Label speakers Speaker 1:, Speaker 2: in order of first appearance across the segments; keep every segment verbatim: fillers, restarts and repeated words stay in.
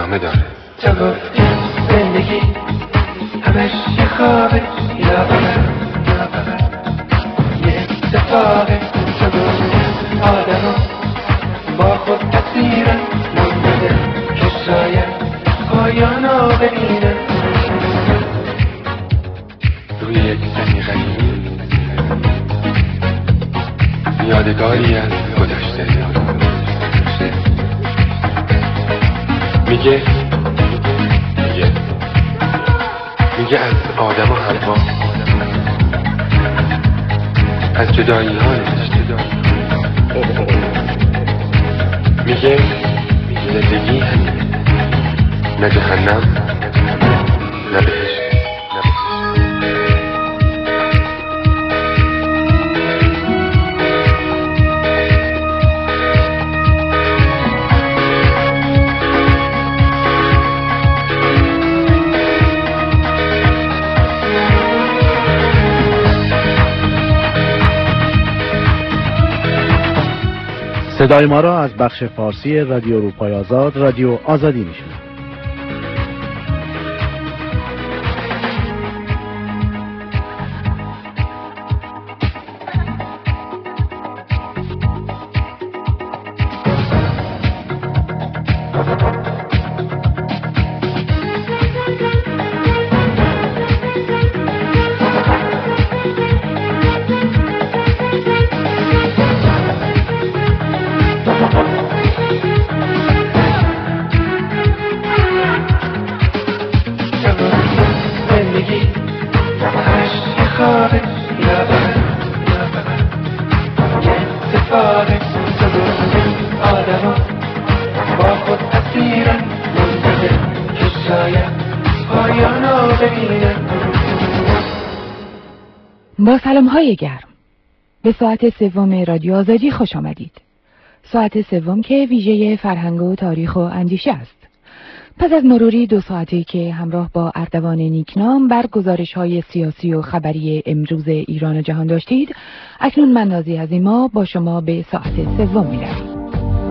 Speaker 1: ادامه داره.
Speaker 2: تو گفتی زندگی همش یه خوابه یا فقط یا فقط یه اتفاقه. تو گفتی آدم با خود تصیرن منتظر که شاید پایانو ببینن.
Speaker 1: روی یک زمین قدیمی یادگاری از گذشته میگه میگه میگه از آدم و حوا از جدایی ها میگه زندگی همینه، نه جهنم نه بهشت.
Speaker 3: صدای ما را از بخش فارسی رادیو اروپای آزاد، رادیو آزادی میشنوید.
Speaker 4: با سلام‌های گرم به ساعت سوم رادیو آزادی خوش آمدید. ساعت سوم که ویژه فرهنگ و تاریخ و اندیشه است. پس از مروری دو ساعتی که همراه با اردوان نیکنام بر گزارش‌های سیاسی و خبری امروز ایران و جهان داشتید، اکنون من نازی عظیما با شما به ساعت سوم می‌رویم.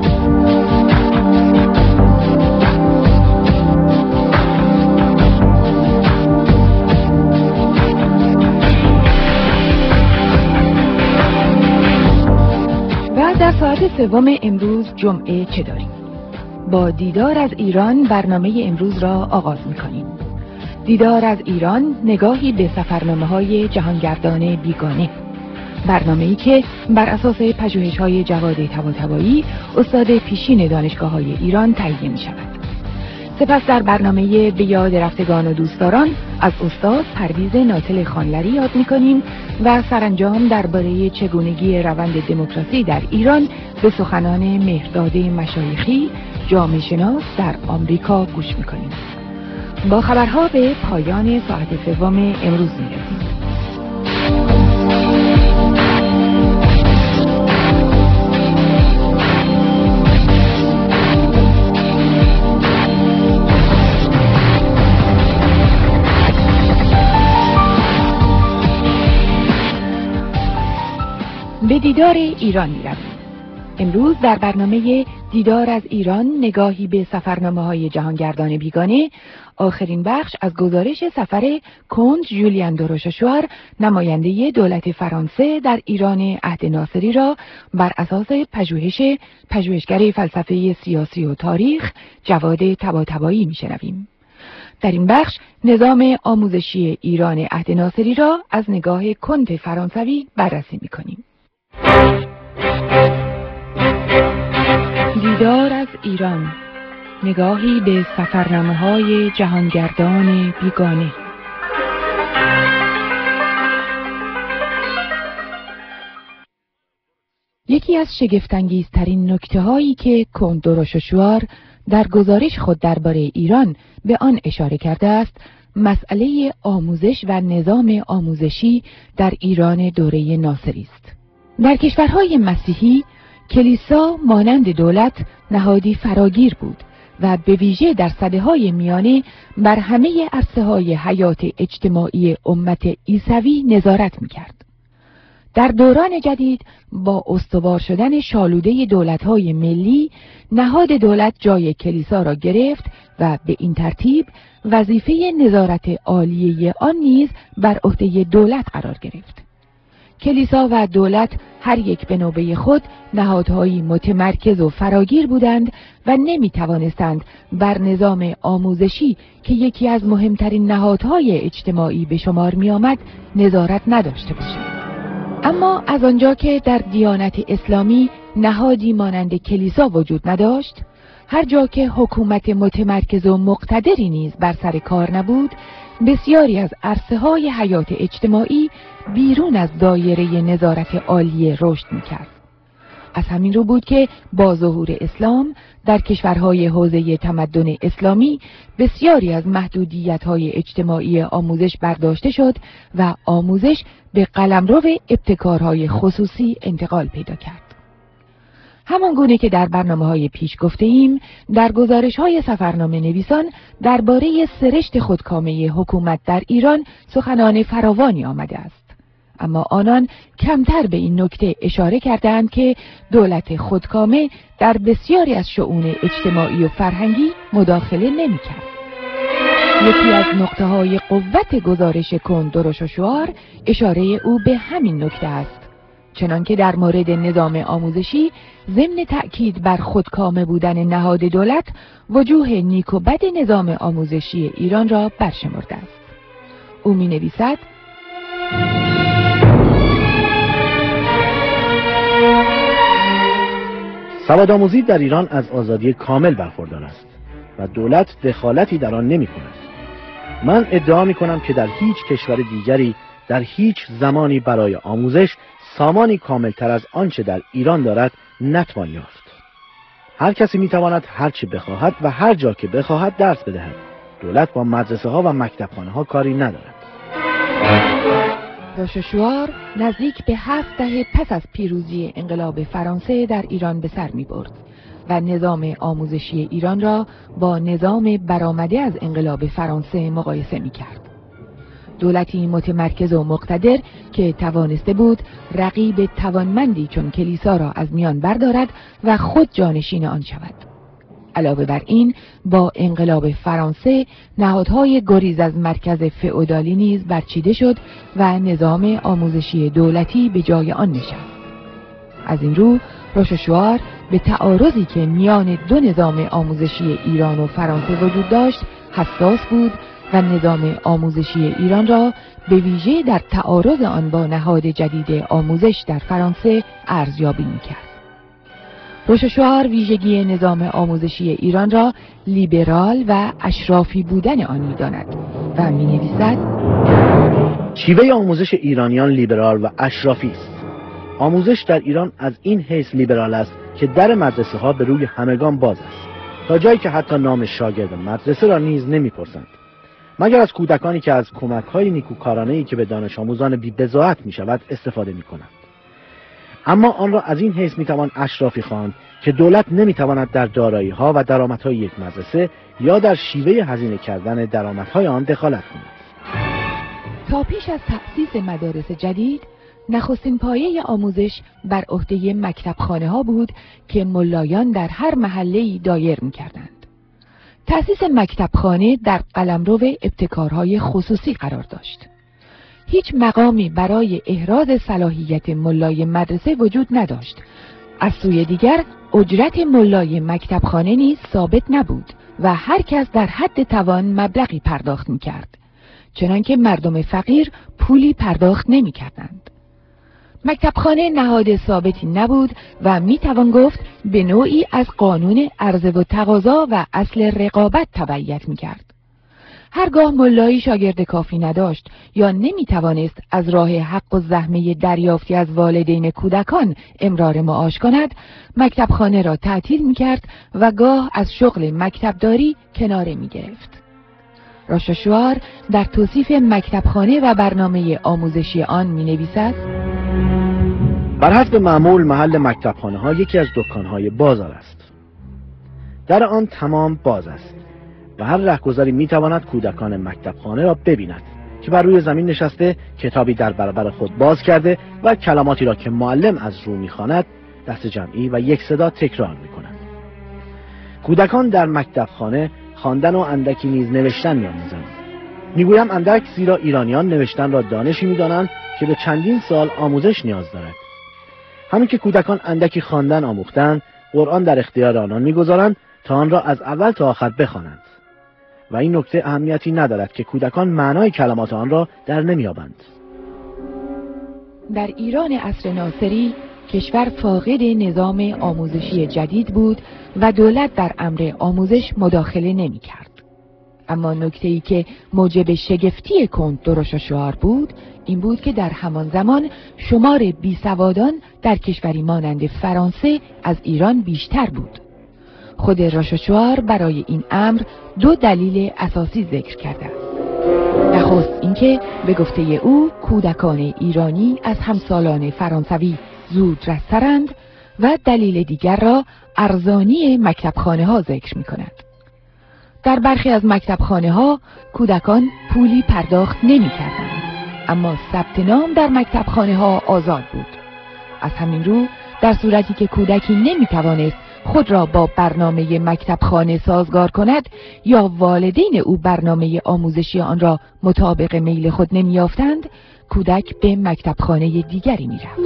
Speaker 4: در ساعت سوم امروز جمعه چه داریم؟ با دیدار از ایران برنامه امروز را آغاز می‌کنیم. دیدار از ایران، نگاهی به سفرنامه‌های جهانگردان بیگانه. برنامه‌ای که بر اساس پژوهش‌های جواد طباطبایی، استاد پیشین دانشگاه‌های ایران تهیه می‌شود. سپس در برنامه به یاد رفتگان و دوستداران از استاد پرویز ناطل خانلری یاد می‌کنیم و سرانجام درباره چگونگی روند دموکراسی در ایران به سخنان مهرداد مشایخی، جامعه شناس در آمریکا گوش می‌کنیم. با خبرها به پایان ساعت سوم امروز می‌رسیم. به دیدار ایران می رویم. امروز در برنامه دیدار از ایران، نگاهی به سفرنامه‌های جهانگردان بیگانه، آخرین بخش از گزارش سفر کنت ژولیان دروشاشوار، نماینده دولت فرانسه در ایران عهد ناصری را بر اساس پژوهش پژوهشگر فلسفه سیاسی و تاریخ جواد طباطبایی می‌شنویم. در این بخش نظام آموزشی ایران عهد ناصری را از نگاه کنت فرانسوی بررسی می‌کنیم. دیدار از ایران، نگاهی به سفرنامه‌های جهانگردان بیگانه. یکی از شگفت‌انگیزترین نکته‌هایی که کنت دروشاشوار در گزارش خود درباره ایران به آن اشاره کرده است، مسئله آموزش و نظام آموزشی در ایران دوره ناصری است. در کشورهای مسیحی کلیسا مانند دولت نهادی فراگیر بود و به ویژه در سده‌های میانه بر همه عرصه‌های حیات اجتماعی امت عیسوی نظارت می‌کرد. در دوران جدید با استوار شدن شالوده دولت‌های ملی، نهاد دولت جای کلیسا را گرفت و به این ترتیب وظیفه نظارت عالیه آن نیز بر عهده دولت قرار گرفت. کلیسا و دولت هر یک به نوبه خود نهادهایی متمرکز و فراگیر بودند و نمی توانستند بر نظام آموزشی که یکی از مهمترین نهادهای اجتماعی به شمار می آمد نظارت نداشته باشند. اما از آنجا که در دیانت اسلامی نهادی مانند کلیسا وجود نداشت، هر جا که حکومت متمرکز و مقتدری نیز بر سر کار نبود، بسیاری از عرصه های حیات اجتماعی بیرون از دایره نظارت عالیه رشد می‌کرد. از همین رو بود که با ظهور اسلام در کشورهای حوزه تمدن اسلامی بسیاری از محدودیت‌های اجتماعی آموزش برداشته شد و آموزش به قلمرو ابتکارهای خصوصی انتقال پیدا کرد. همان گونه که در برنامه‌های پیش گفته ایم، در گزارش‌های سفرنامه نویسان درباره سرشت خودکامه حکومت در ایران سخنان فراوانی آمده است. اما آنان کمتر به این نکته اشاره کردند که دولت خودکامه در بسیاری از شؤون اجتماعی و فرهنگی مداخله نمی‌کرد. یکی از نقطه‌های قوت گزارش کند روش و شعار اشاره او به همین نکته است. چنانکه در مورد نظام آموزشی ضمن تأکید بر خودکامه بودن نهاد دولت، وجوه نیک و بد نظام آموزشی ایران را برشمرده است. او می نویسد:
Speaker 3: سوادآموزی در ایران از آزادی کامل برخوردار است و دولت دخالتی در آن نمی کند. من ادعا می کنم که در هیچ کشور دیگری در هیچ زمانی برای آموزش سامانی کاملتر از آنچه در ایران دارد نتوان یافت. هر کسی می تواند هر چه بخواهد و هر جا که بخواهد درس بدهد. دولت با مدرسه ها و مکتبخانه ها کاری ندارد.
Speaker 4: روش و شعار نزدیک به هفت دهه پس از پیروزی انقلاب فرانسه در ایران به سر می برد و نظام آموزشی ایران را با نظام برآمده از انقلاب فرانسه مقایسه می کرد. دولتی متمرکز و مقتدر که توانسته بود رقیب توانمندی چون کلیسا را از میان بردارد و خود جانشین آن شود. علاوه بر این، با انقلاب فرانسه نهادهای گریز از مرکز فئودالی نیز برچیده شد و نظام آموزشی دولتی به جای آن نشست. از این رو روش و شعار به تعارضی که میان دو نظام آموزشی ایران و فرانسه وجود داشت حساس بود و نظام آموزشی ایران را به ویژه در تعارض آن با نهاد جدید آموزش در فرانسه ارزیابی می‌کرد. روش و شعار ویژگی نظام آموزشی ایران را لیبرال و اشرافی بودن آن می‌داند و می‌نویسد:
Speaker 3: شیوه آموزش ایرانیان لیبرال و اشرافی است. آموزش در ایران از این حیث لیبرال است که در مدرسه ها به روی همگان باز است، تا جایی که حتی نام شاگرد مدرسه را نیز نمی‌پرسند، مگر از کودکانی که از کمک‌های نیکوکارانه‌ای که به دانش آموزان بی‌بضاعت می‌شود استفاده می‌کنند. اما آن را از این حیث می‌توان اشرافی خواند که دولت نمی‌تواند در دارایی‌ها و درآمدهای یک مدرسه یا در شیوه هزینه کردن درآمدهای آن دخالت کند.
Speaker 4: تا پیش از تأسیس مدارس جدید، نخستین پایه آموزش بر عهده مکتبخانه ها بود که ملایان در هر محله‌ای دایر می‌کردند. تأسیس مکتبخانه در قلمرو ابتکارهای خصوصی قرار داشت. هیچ مقامی برای احراز صلاحیت ملای مدرسه وجود نداشت. از سوی دیگر اجرت ملای مکتبخانه نیز ثابت نبود و هر کس در حد توان مبلغی پرداخت می‌کرد، چنانکه مردم فقیر پولی پرداخت نمی‌کردند. مکتبخانه نهاد ثابتی نبود و میتوان گفت به نوعی از قانون عرضه و تقاضا و اصل رقابت تبعیت میکرد. هرگاه ملایی شاگرد کافی نداشت یا نمیتوانست از راه حق و زحمه دریافتی از والدین کودکان امرار معاش کند، مکتبخانه را تعطیل میکرد و گاه از شغل مکتبداری کناره میگرفت. روش و شعار در توصیف مکتبخانه و برنامه آموزشی آن مینویسد:
Speaker 3: بر حسب معمول محل مکتبخانه ها یکی از دکانهای بازار است. در آن تمام باز است و هر رهگذاری میتواند کودکان مکتبخانه را ببیند که بر روی زمین نشسته، کتابی در برابر خود باز کرده و کلماتی را که معلم از رو می‌خواند دست جمعی و یک صدا تکرار می‌کنند. کودکان در مکتبخانه خواندن و اندکی نیز نوشتن می‌آموزند. میگویم اندک زیرا ایرانیان نوشتن را دانشی می‌دانند که به چندین سال آموزش نیاز دارد. همین که کودکان اندکی خواندن آموختند، قرآن در اختیار آنان می‌گذارند تا آن را از اول تا آخر بخوانند. و این نکته اهمیتی ندارد که کودکان معنای کلمات آن را در نمی‌یابند.
Speaker 4: در ایران عصر ناصری کشور فاقد نظام آموزشی جدید بود و دولت در امر آموزش مداخله نمی‌کرد. اما نکته‌ای که موجب شگفتی کند درشاشوار بود این بود که در همان زمان شمار بیسوادان در کشوری مانند فرانسه از ایران بیشتر بود. خود راشاشوار برای این امر دو دلیل اساسی ذکر کرده است. نخست اینکه به گفته او کودکان ایرانی از همسالان فرانسوی زود رسترند و دلیل دیگر را ارزانی مکتبخانه ها ذکر می کند. در برخی از مکتبخانه ها کودکان پولی پرداخت نمی کردند، اما ثبت نام در مکتبخانه ها آزاد بود. از همین رو در صورتی که کودکی نمی توانست خود را با برنامه مکتبخانه سازگار کند یا والدین او برنامه آموزشی آن را مطابق میل خود نمی‌یافتند، کودک به مکتبخانه دیگری می‌رفت.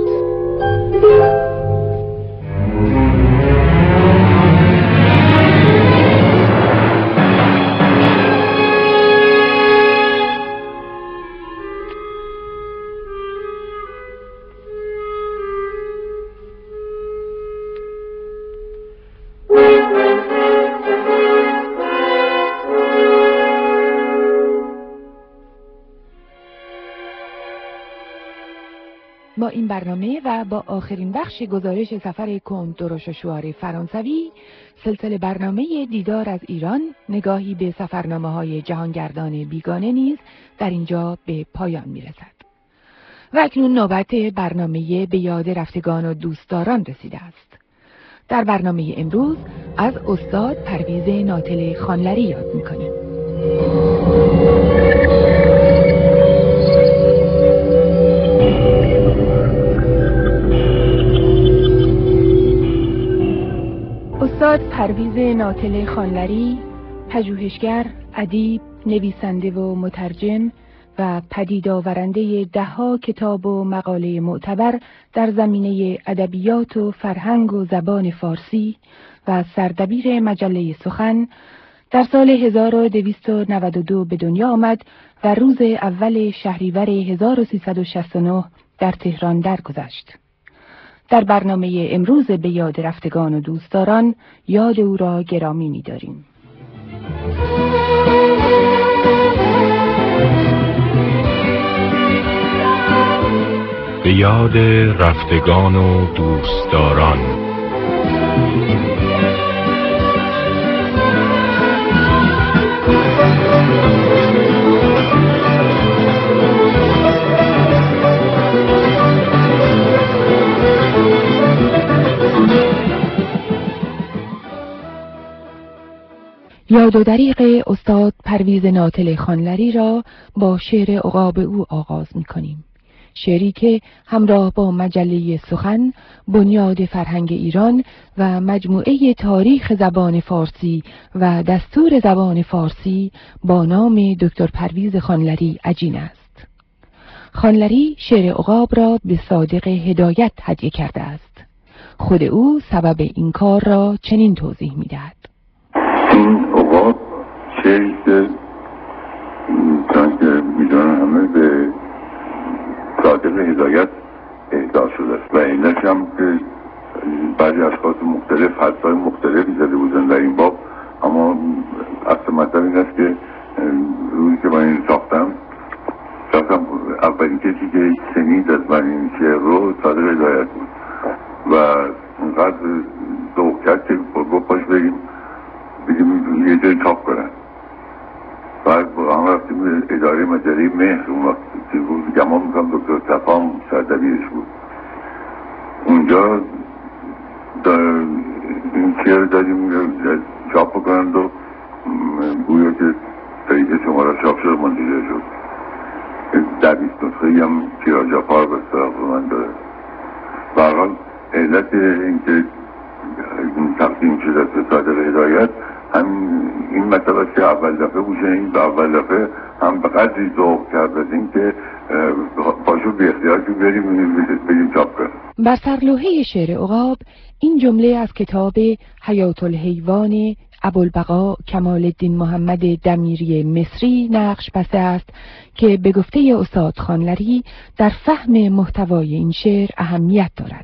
Speaker 4: با این برنامه و با آخرین بخش گزارش سفر کند درشاشوار فرانسوی، سلسله برنامه دیدار از ایران نگاهی به سفرنامه‌های جهانگردان بیگانه نیز در اینجا به پایان می‌رسد. و اکنون نوبت برنامه به یاد رفتگان و دوستداران رسیده است. در برنامه امروز از استاد پرویز ناتل خانلری یاد می‌کنیم. استاد پرویز ناتل خانلری، پژوهشگر، ادیب، نویسنده و مترجم و پدید آورنده ده‌ها کتاب و مقاله معتبر در زمینه ادبیات و فرهنگ و زبان فارسی و سردبیر مجله سخن، در سال هزار و دویست و نود و دو به دنیا آمد و روز اول شهریور هزار و سیصد و شصت و نه در تهران درگذشت. در برنامه امروز به یاد رفتگان و دوستداران یاد او را گرامی می‌داریم.
Speaker 5: به یاد رفتگان و دوستداران.
Speaker 4: یاد و دریغ استاد پرویز ناتل خانلری را با شعر عقاب او آغاز می کنیم. شعری که همراه با مجله سخن، بنیاد فرهنگ ایران و مجموعه تاریخ زبان فارسی و دستور زبان فارسی با نام دکتر پرویز خانلری عجین است. خانلری شعر عقاب را به صادق هدایت هدیه کرده است. خود او سبب این کار را چنین توضیح می دهد.
Speaker 6: این عقاب شعری که چون که میدونن همه به صادق هدایت اهدا شده است و اینش هم که بعضی اشخاص مختلف حدسای مختلفی زده بودن در این باب، اما اصل مطلب این است که روزی که من این ساختم ساختم اولین کسی که شنید از من این شعر رو صادق هدایت بود و اینقدر ذوق کرد که گفت پاش بریم بگیم یه جای چاپ کنن. بعد با هم رفتیم اداره مجله مهر، اون وقت که بود گمان میکنم دکتر صفام سردبیرش بود. اونجا این شعر دادیم چاپ کنند و گویا که طریق شما را چاپ شد منتشر شد. در بیست نسخه‌ای هم تیراژافار به سراغ من داره. به هر حال علت اینکه تقدیم شده به صادق هدایت هم این مطلب است که اول دفعه بوشه، این به اول دفعه هم به قدری ذوق کرد از این که پاشو بی اختیار که بریم بریم چاپ کنیم.
Speaker 4: بر سرلوحه شعر عقاب این جمله از کتاب حیات الحیوان ابوالبقا کمال الدین محمد دمیری مصری نقش بسته است که به گفته استاد خانلری در فهم محتوای این شعر اهمیت دارد.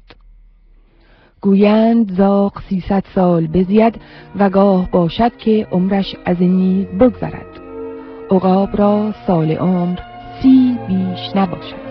Speaker 4: گویند زاغ سیصد سال بزید و گاه باشد که عمرش از این نیز بگذرد. عقاب را سال عمر سی بیش نباشد.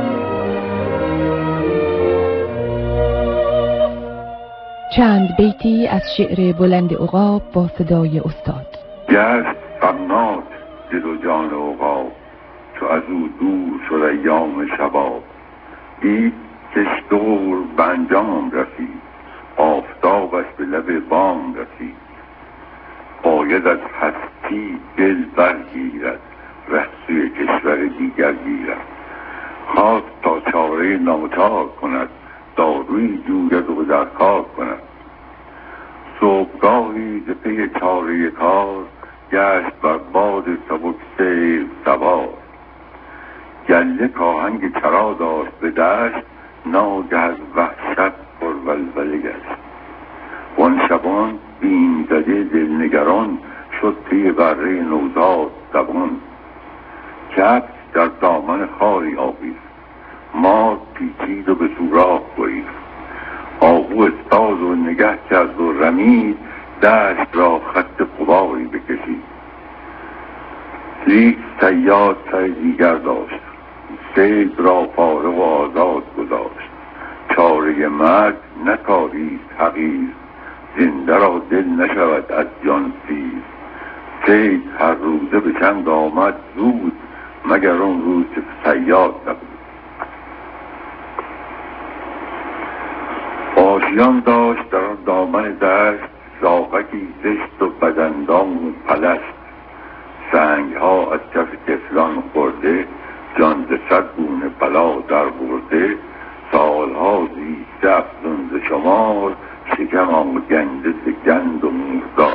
Speaker 4: چند بیتی از شعر بلند عقاب با صدای استاد.
Speaker 6: گشت غمناک دل و جان عقاب، چو از او دور شد ایام شباب. دید کش دور به انجام رسید، آفتابش به لب بام رسید. باید از هستی دل برگیرد، ره سوی کشور دیگر گیرد. خواست تا چاره ناچار کند، داروی جوید و در کار کند. صبحگاهی ز پی چاره کار، گشت بر باد سبک سیر سوار. گله کاهنگ چرا داشت به دشت، ناگه از وحشت پر ولوله گشت. وان شبان بیم زده دلنگران، شد پی بره نوزاد دوان. کبک در دامن خاری آویخت، مار پیچید و به سوراخ گریخت. آهو استاد و نگه کرد و رمید، دشت را خط غباری بکشید. لیک صیاد سر دیگر داشت، صید را فارغ و آزاد گذاشت. چاره مرگ نکاریست حقیر، زنده را دل نشود از جان سیر. صید هر روزه به چند آمد زود، مگر اون روز که صیاد نبود. آشیان داشت در آن دامن دشت، زاغکی زشت و بدندان و پلشت. سنگ ها از کف طفلان خورده، جان ز صد گونه بلا در برده. سالها زیسته افزون ز شمار، شکم آگنده ز گند و مردار.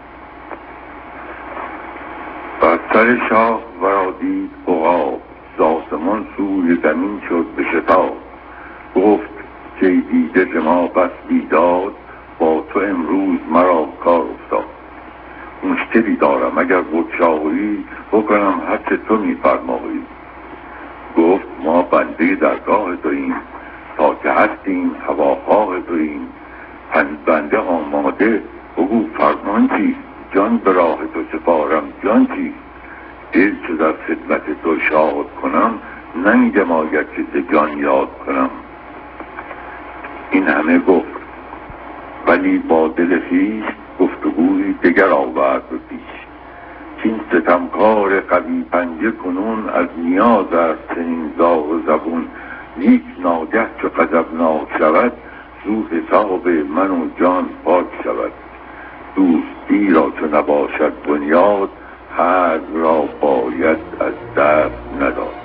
Speaker 6: بر سر شاه ورا دید عقاب، ز آسمان سوی زمین شد به شتاب. گفت که دیده ز ما بس بیداد، با تو امروز مرا کار افتاد. مشکلی دارم اگر بگشایی، بکنم هر چه تو می‌فرمایی. گفت ما بنده درگاه توییم، تا که هستیم هواخواه توییم. پند بنده آماده، بگو فرمان چیست؟ جان به راه تو سپارم جان چیست؟ دل چو در خدمت تو شاد کنم، ننگم آید که ز جان یاد کنم. این همه گفت ولی با دل خویش، گفتگوی دگر آورد به پیش. این ستمکار قوی پنجه کنون، از نیاز است چنین زاغ و زبون. لیک ناگه چو غضبناک شود، زو حساب من و جان پاک شود. دوستی را چو نباشد بنیاد، حرب را باید از دست نداد.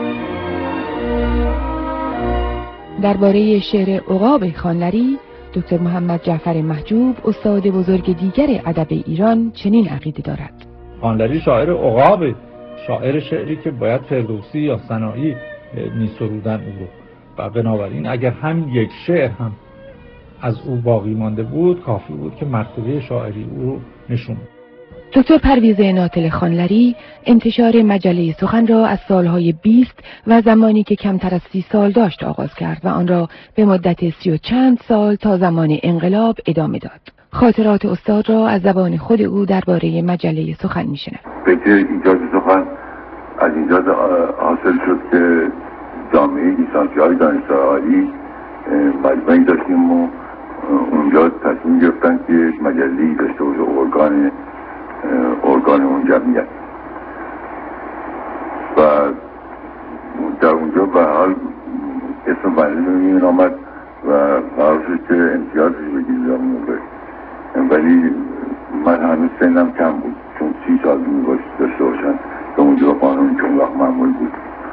Speaker 4: درباره شعر عقاب خانلری دکتر محمد جعفر محجوب استاد بزرگ دیگر ادب ایران چنین عقیده دارد.
Speaker 7: خانلری شاعر عقاب، شاعر شعری که باید فردوسی یا سنایی می‌سرودن او رو، و بنابراین اگر هم یک شعر هم از او باقی مانده بود کافی بود که مرتبه شاعری او رو نشون.
Speaker 4: دکتر پرویز ناطل خانلری انتشار مجله سخن را از سالهای بیست و زمانی که کمتر از سی سال داشت آغاز کرد و آن را به مدت سی و چند سال تا زمان انقلاب ادامه داد. خاطرات استاد را از زبان خود او درباره مجله سخن میشنویم.
Speaker 6: فکر ایجاد سخن از اینجا حاصل شد که جامعه لیسانسی‌های دانشگاه عالی مجمعی داشتیم و اونجا تصمیم گرفتن که یک مجله‌ای داشته باشه، ارگان ارگان اون جمعیت. و در اونجا به حال اسم مجله می آمد و قرار شد که امتیازی بگیریم در اون موقع. ولی من هنوز سنم کم بود، چون سی سال می باشه داشته باشن که اونجا قانون چون وقت معمول بود.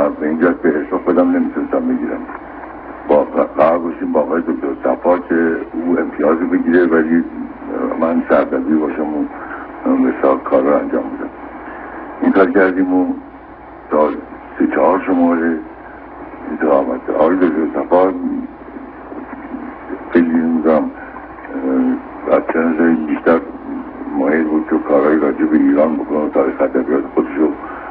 Speaker 6: و به این جهت به حساب خودم نمیتونستم بگیرم. با قرار باشیم با آقای دکتر صفا که او امتیازی بگیره ولی من سردبیر باشم و مثال کار رو انجام بدم. این کار کردیم و تا سه چهار شماره اینطور آمد. آقای دکتر صفا خیلی میدونم از چند جایی بیشتر مایل بود که کارهای راجع به ایران بکنه، تاریخ ادبیات خودش رو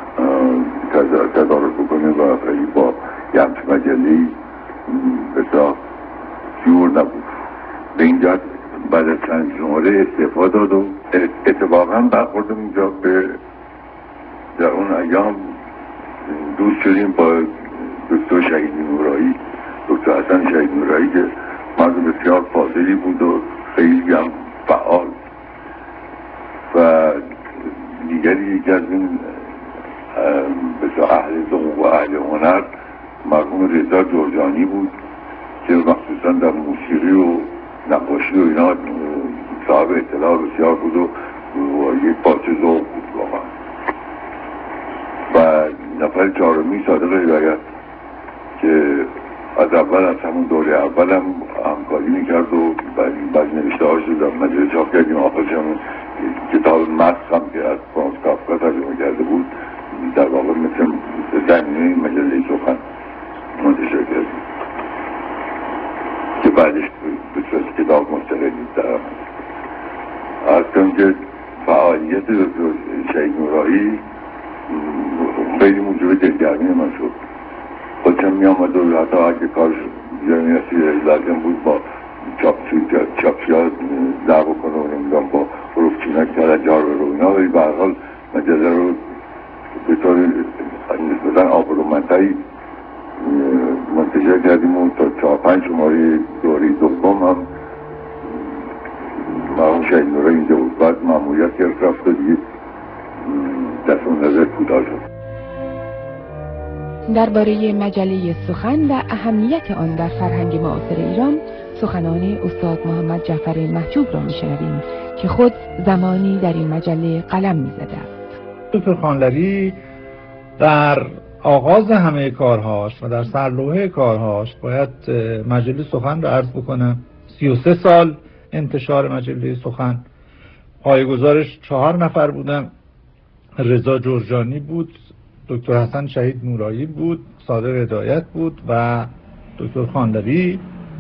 Speaker 6: تدارک بکنه و خیلی با یه همچه مجله‌ای بسیار جور نبود. به این جهت بعد از چند شماره استعفا داد و اتفاقا برخوردم اینجا به در اون ایام دوست شدیم با دکتر شهید نورایی، دکتر حسن شهید نورایی که مرد بسیار فاضلی بود و خیلی هم فعال و دیگری یکی از این بسیار اهل ذوق و اهل هنر مرحوم رضا جرجانی بود که مخصوصا در موسیقی و نقاشی و اینا صاحب اطلاع بسیار بود و یک پاچه ذوق بود واقعا. و نفر چهارمی صادق هدایت که از اول از همون دوره اول هم همکاری میکرد و بعد نوشته هاش رو در مجله چاپ کردیم. آخرش هم کتاب مسخ هم که از فرانس کافکا ترجمه کرده بود در واقع مثل زمینه مجله سخن منتشر کردیم که بعدش به صورت کتاب مستقلی در آمد. از کنم که فعالیت دکتر شهید نورایی خیلی موجب دلگرمی من شد. خودشم می آمد و حتی اگه کارش جمعیتی لازم بود با چاپچی ها در بکنه و نمیدونم با حروفچینک تلجار رو اینا، ولی به هر حال مجله رو به طور نسبتا آبرومندی منتشر کردیم و تا چهار پنج شماره دوره دوم هم مرحوم شهید نورایی اینجا بود. بعد ماموریت گرفت رفت و دیگه دست اون نظر کوتاه شد.
Speaker 4: درباره مجله سخن و اهمیت آن در فرهنگ معاصر ایران سخنان استاد محمد جعفر محجوب را می‌شنویم که خود زمانی در این مجله قلم می‌زده است.
Speaker 7: دکتر خانلری در آغاز همه کارهاش و در سرلوحه کارهاش باید مجله سخن را عرض بکنم. سی و سه سال انتشار مجله سخن، پایه‌گذارش چهار نفر بودن. رضا جرجانی بود، دکتر حسن شهید نورایی بود، صادق هدایت بود و دکتر خانلری.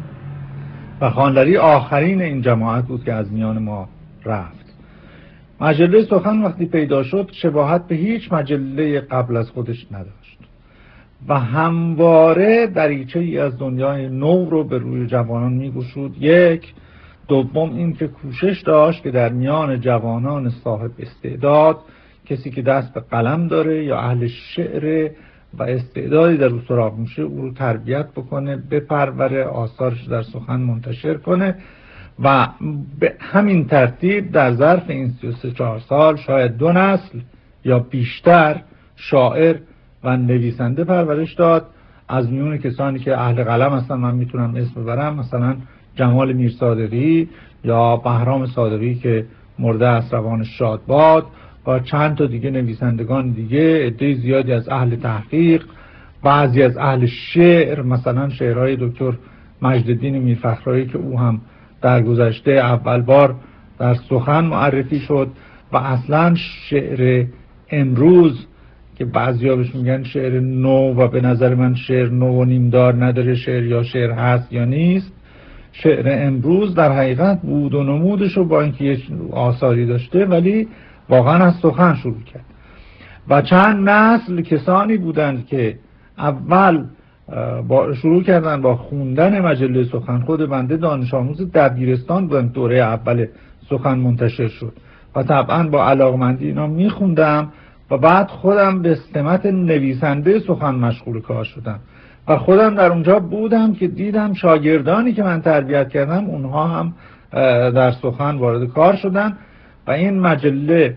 Speaker 7: و خانلری آخرین این جماعت بود که از میان ما رفت. مجله سخن وقتی پیدا شد شباهت به هیچ مجله قبل از خودش نداشت و همواره دریچه ای از دنیای نو رو به روی جوانان میگشود. یک دوم این که کوشش داشت که در میان جوانان صاحب استعداد، کسی که دست به قلم داره یا اهل شعر و استعدادی در او سراغ میشه، او رو تربیت بکنه، بپروره، آثارش در سخن منتشر کنه و به همین ترتیب در ظرف این سی و سه چهار سال شاید دو نسل یا بیشتر شاعر و نویسنده پرورش داد. از میون کسانی که اهل قلم هستن من میتونم اسم ببرم، مثلا جمال میرصادقی یا بهرام صادقی که مرده اسروان شادباد و چند تا دیگه نویسندگان دیگه، عده زیادی از اهل تحقیق، بعضی از اهل شعر، مثلا شعرهای دکتر مجدالدین میرفخرایی که او هم در گذشته اول بار در سخن معرفی شد و اصلا شعر امروز که بعضیا بهش میگن شعر نو و به نظر من شعر نو و نیمدار نداره، شعر یا شعر هست یا نیست. شعر امروز در حقیقت بود و نمودش رو با اینکه یک آثاری داشته ولی واقعا از سخن شروع کرد و چند نسل کسانی بودند که اول با شروع کردن با خوندن مجله سخن. خود بنده دانش آموز دبیرستان بودم دوره اول سخن منتشر شد و طبعا با علاقمندی اینا میخوندم و بعد خودم به سمت نویسنده سخن مشغول کار شدم و خودم در اونجا بودم که دیدم شاگردانی که من تربیت کردم اونها هم در سخن وارد کار شدن و این مجله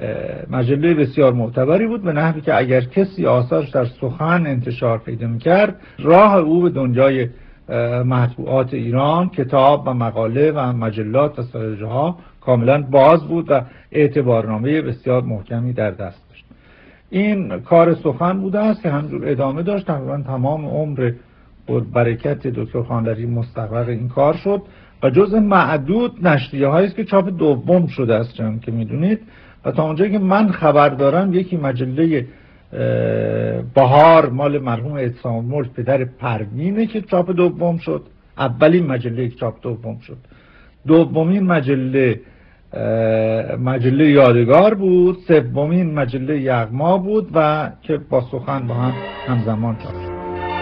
Speaker 7: مجله بسیار معتبری بود، به نحوی که اگر کسی آثارش در سخن انتشار پیدا می‌کرد راه او به دنیای مطبوعات ایران، کتاب و مقاله و مجلات و سایر جاها کاملا باز بود و اعتبارنامه بسیار محکمی در دست داشت. این کار سخن بوده است که همجور ادامه داشت. تقریبا تمام عمر برکت دکتر خانلری مستغرق این کار شد و جز معدود نشریه هایی است که چاپ دوم شده است چون که میدونید. و تا اونجایی که من خبر دارم یکی مجله بهار مال مرحوم اعتصام الملک پدر پروینه که چاپ دوم شد، اولین مجله که چاپ دوم شد. دومین مجله مجله یادگار بود، سومین مجله یغما بود و که با سخن با هم همزمان چاپ شد.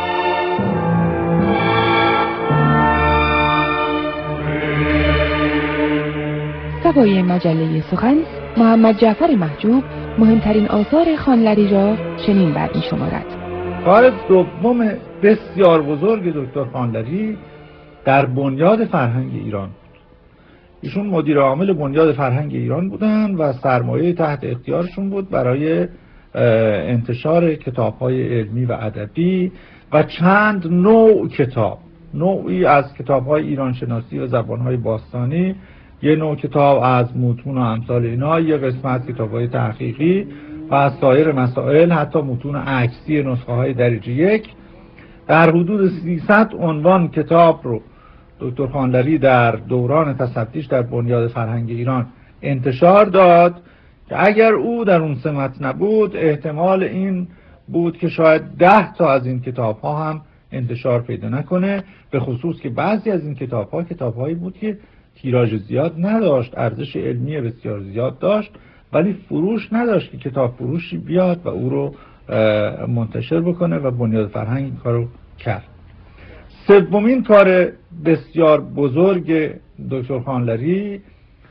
Speaker 4: سوای مجله سخن، محمد جعفر محجوب مهمترین آثار خانلری را چنین بر می شمارد.
Speaker 7: کار دوم بسیار بزرگ دکتر خانلری در بنیاد فرهنگ ایران بود. ایشون مدیر عامل بنیاد فرهنگ ایران بودن و سرمایه تحت اختیارشون بود برای انتشار کتاب‌های علمی و ادبی و چند نوع کتاب، نوعی از کتاب‌های ایران شناسی و زبان‌های باستانی، یه نوع کتاب از متون و امثال اینا، یه قسمت کتاب‌های تحقیقی و از سایر مسائل، حتی متون عکسی نسخه‌های درجه یک. در حدود سیصد عنوان کتاب رو دکتر خانلری در دوران تصدیش در بنیاد فرهنگ ایران انتشار داد که اگر او در اون سمت نبود احتمال این بود که شاید ده تا از این کتاب‌ها هم انتشار پیدا نکنه، به خصوص که بعضی از این کتاب‌ها کتاب‌هایی بود که تیراژ زیاد نداشت، ارزش علمی بسیار زیاد داشت ولی فروش نداشت که کتاب فروشی بیاد و او رو منتشر بکنه و بنیاد فرهنگ این کارو کرد. سومین کار بسیار بزرگ دکتر خانلری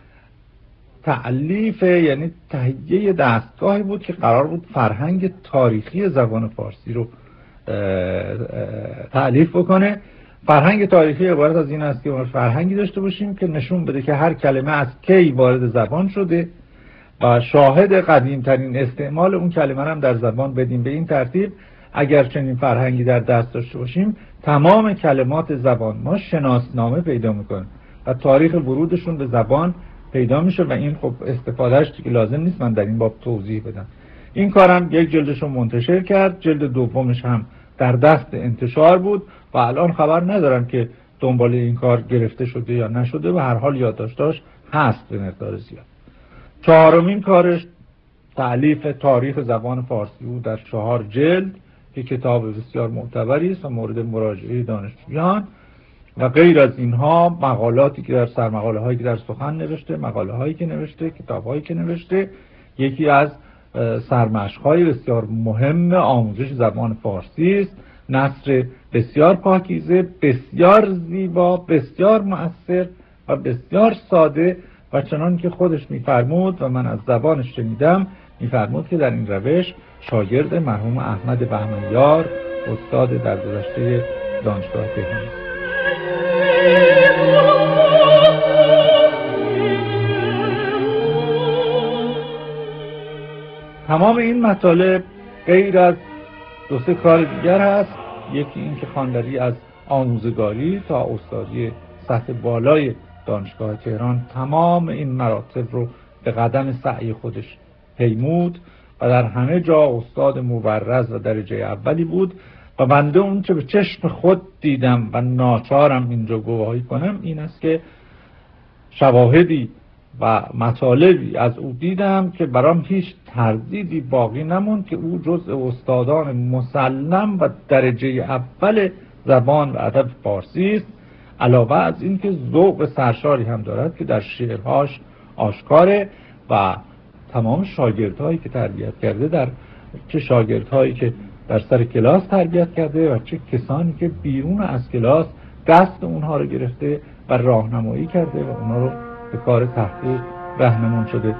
Speaker 7: تألیف، یعنی تهیه دستگاهی بود که قرار بود فرهنگ تاریخی زبان فارسی رو تألیف بکنه. فرهنگ تاریخی عبارت از این است که ما فرهنگی داشته باشیم که نشون بده که هر کلمه از کی وارد زبان شده و شاهد قدیمترین استعمال اون کلمه هم در زبان بدیم. به این ترتیب اگر چنین فرهنگی در دست داشته باشیم تمام کلمات زبان ما شناسنامه پیدا میکنه و تاریخ ورودشون به زبان پیدا میشه و این خب استفادهش که لازم نیست من در این باب توضیح بدم. این کارم یک جلدش رو منتشر کرد، جلد دومش هم در دست انتشار بود و الان خبر ندارم که دنبال این کار گرفته شده یا نشده و هر حال یادداشتاش هست به مقدار زیاد. چهارمین کارش تألیف تاریخ زبان فارسی بود در چهار جلد که کتاب بسیار معتبری است و مورد مراجعه دانشجویان و غیر از اینها مقالاتی که در سرمقاله هایی که در سخن نوشته، مقاله هایی که نوشته، کتاب هایی که نوشته. یکی از سرمشق های بسیار مهم آموزش زبان فارسی است، نثر بسیار پاکیزه، بسیار زیبا، بسیار مؤثر و بسیار ساده و چنان که خودش میفرمود و من از زبانش شنیدم میفرمود که در این روش شاگرد مرحوم احمد بهمنیار استاد در گذشته دانشگاه تهران است. تمام این مطالب غیر از دو سه کار دیگر هست. یکی این که خانلری از آموزگاری تا استادی سطح بالای دانشگاه تهران تمام این مراتب رو به قدم سعی خودش پیمود و در همه جا استاد مبرز و درجه اولی بود و بنده اون چه به چشم خود دیدم و ناچارم اینجا گواهی کنم این است که شواهدی و مطالبی از او دیدم که برام هیچ تردیدی باقی نموند که او جزء استادان مسلم و درجه اول زبان و ادب فارسی است، علاوه از این که ذوق سرشاری هم دارد که در شعرهاش آشکاره و تمام شاگردهایی که تربیت کرده، در چه شاگردهایی که در سر کلاس تربیت کرده و چه کسانی که بیرون از کلاس دست اونها رو گرفته و راهنمایی کرده و اونها رو به کار تحقیق راهنمون شده.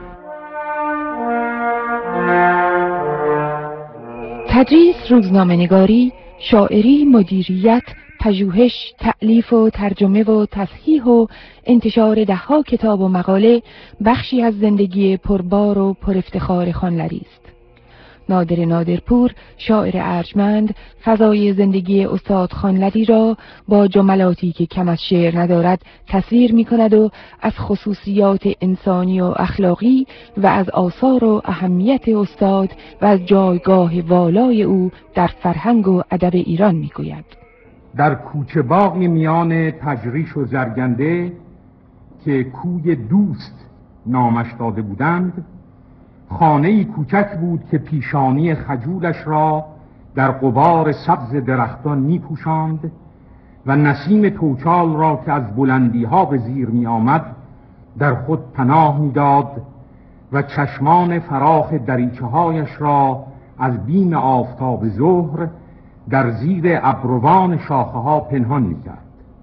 Speaker 4: تدریس، روزنامه‌نگاری، شاعری، مدیریت، پژوهش، تألیف و ترجمه و تصحیح و انتشار ده‌ها کتاب و مقاله بخشی از زندگی پربار و پر افتخار خانلری است. نادر نادرپور، شاعر ارجمند، فضای زندگی استاد خانلری را با جملاتی که کم از شعر ندارد تصویر می کند و از خصوصیات انسانی و اخلاقی و از آثار و اهمیت استاد و از جایگاه والای او در فرهنگ و ادب ایران می گوید.
Speaker 8: در کوچه باغی میان تجریش و زرگنده که کوی دوست نامش داده بودند، خانه‌ای کوچک بود که پیشانی خجولش را در غبار سبز درختان می پوشاند و نسیم توچال را که از بلندی‌ها به زیر می آمد در خود پناه می داد و چشمان فراخ دریچه‌هایش را از بیم آفتاب ظهر در زیر ابروان شاخه‌ها پنهان می کرد.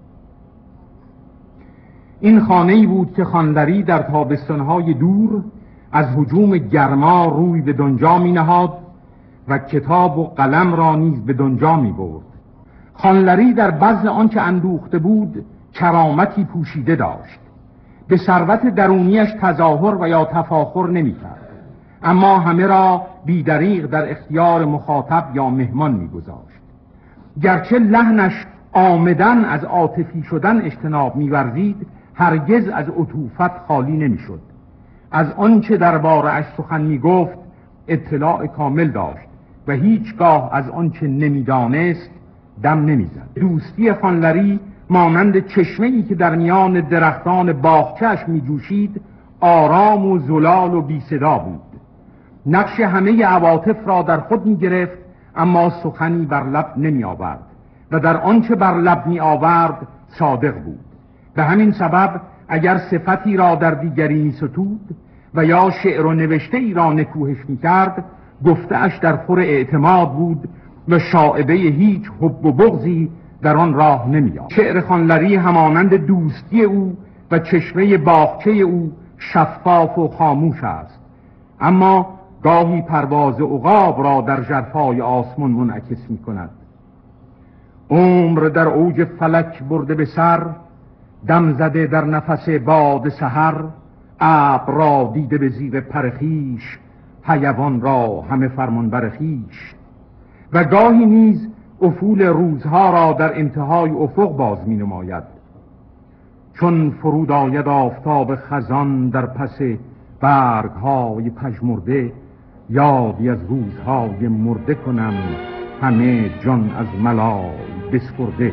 Speaker 8: این خانه‌ای بود که خانلری در تابستان‌های دور از هجوم گرما روی به دنجا می نهاد و کتاب و قلم را نیز به دنجا می برد. خانلری در بذل آنچه اندوخته بود کرامتی پوشیده داشت. به ثروت درونیش تظاهر و یا تفاخر نمی کرد، اما همه را بیدریغ در اختیار مخاطب یا مهمان می گذاشت. گرچه لحنش آمدن از عاطفی شدن اجتناب می ورزید، هرگز از عطوفت خالی نمی شد. از آنچه درباره‌اش سخن می گفت اطلاع کامل داشت و هیچگاه از آنچه نمی دانست دم نمی زد. دوستی خانلری مانند چشمه‌ای که در میان درختان باغچه‌اش می جوشید آرام و زلال و بی صدا بود. نقش همه عواطف را در خود می گرفت، اما سخنی بر لب نمی آورد و در آنچه بر لب می آورد صادق بود. به همین سبب اگر صفتی را در دیگری می ستود و یا شعر و نوشته ای را نکوهش می کرد، گفته اش در پر اعتماد بود و شائبه هیچ حب و بغضی در آن راه نمی آمد. شعر خانلری همانند دوستی او و چشمه باغچه او شفاف و خاموش است، اما گاهی پرواز عقاب را در ژرفای آسمان منعکس می کند. عمر در اوج فلک برده به سر، دم زده در نفس باد سحر، ابر را دیده به زیر پر خویش، حیوان را همه فرمان بر خویش. و گاهی نیز افول روزها را در انتهای افق باز می نماید. چون فرود آید آفتاب خزان در پس برگهای پژمرده، یادی از روزهای مرده کنم همه جان از ملال بسپرده.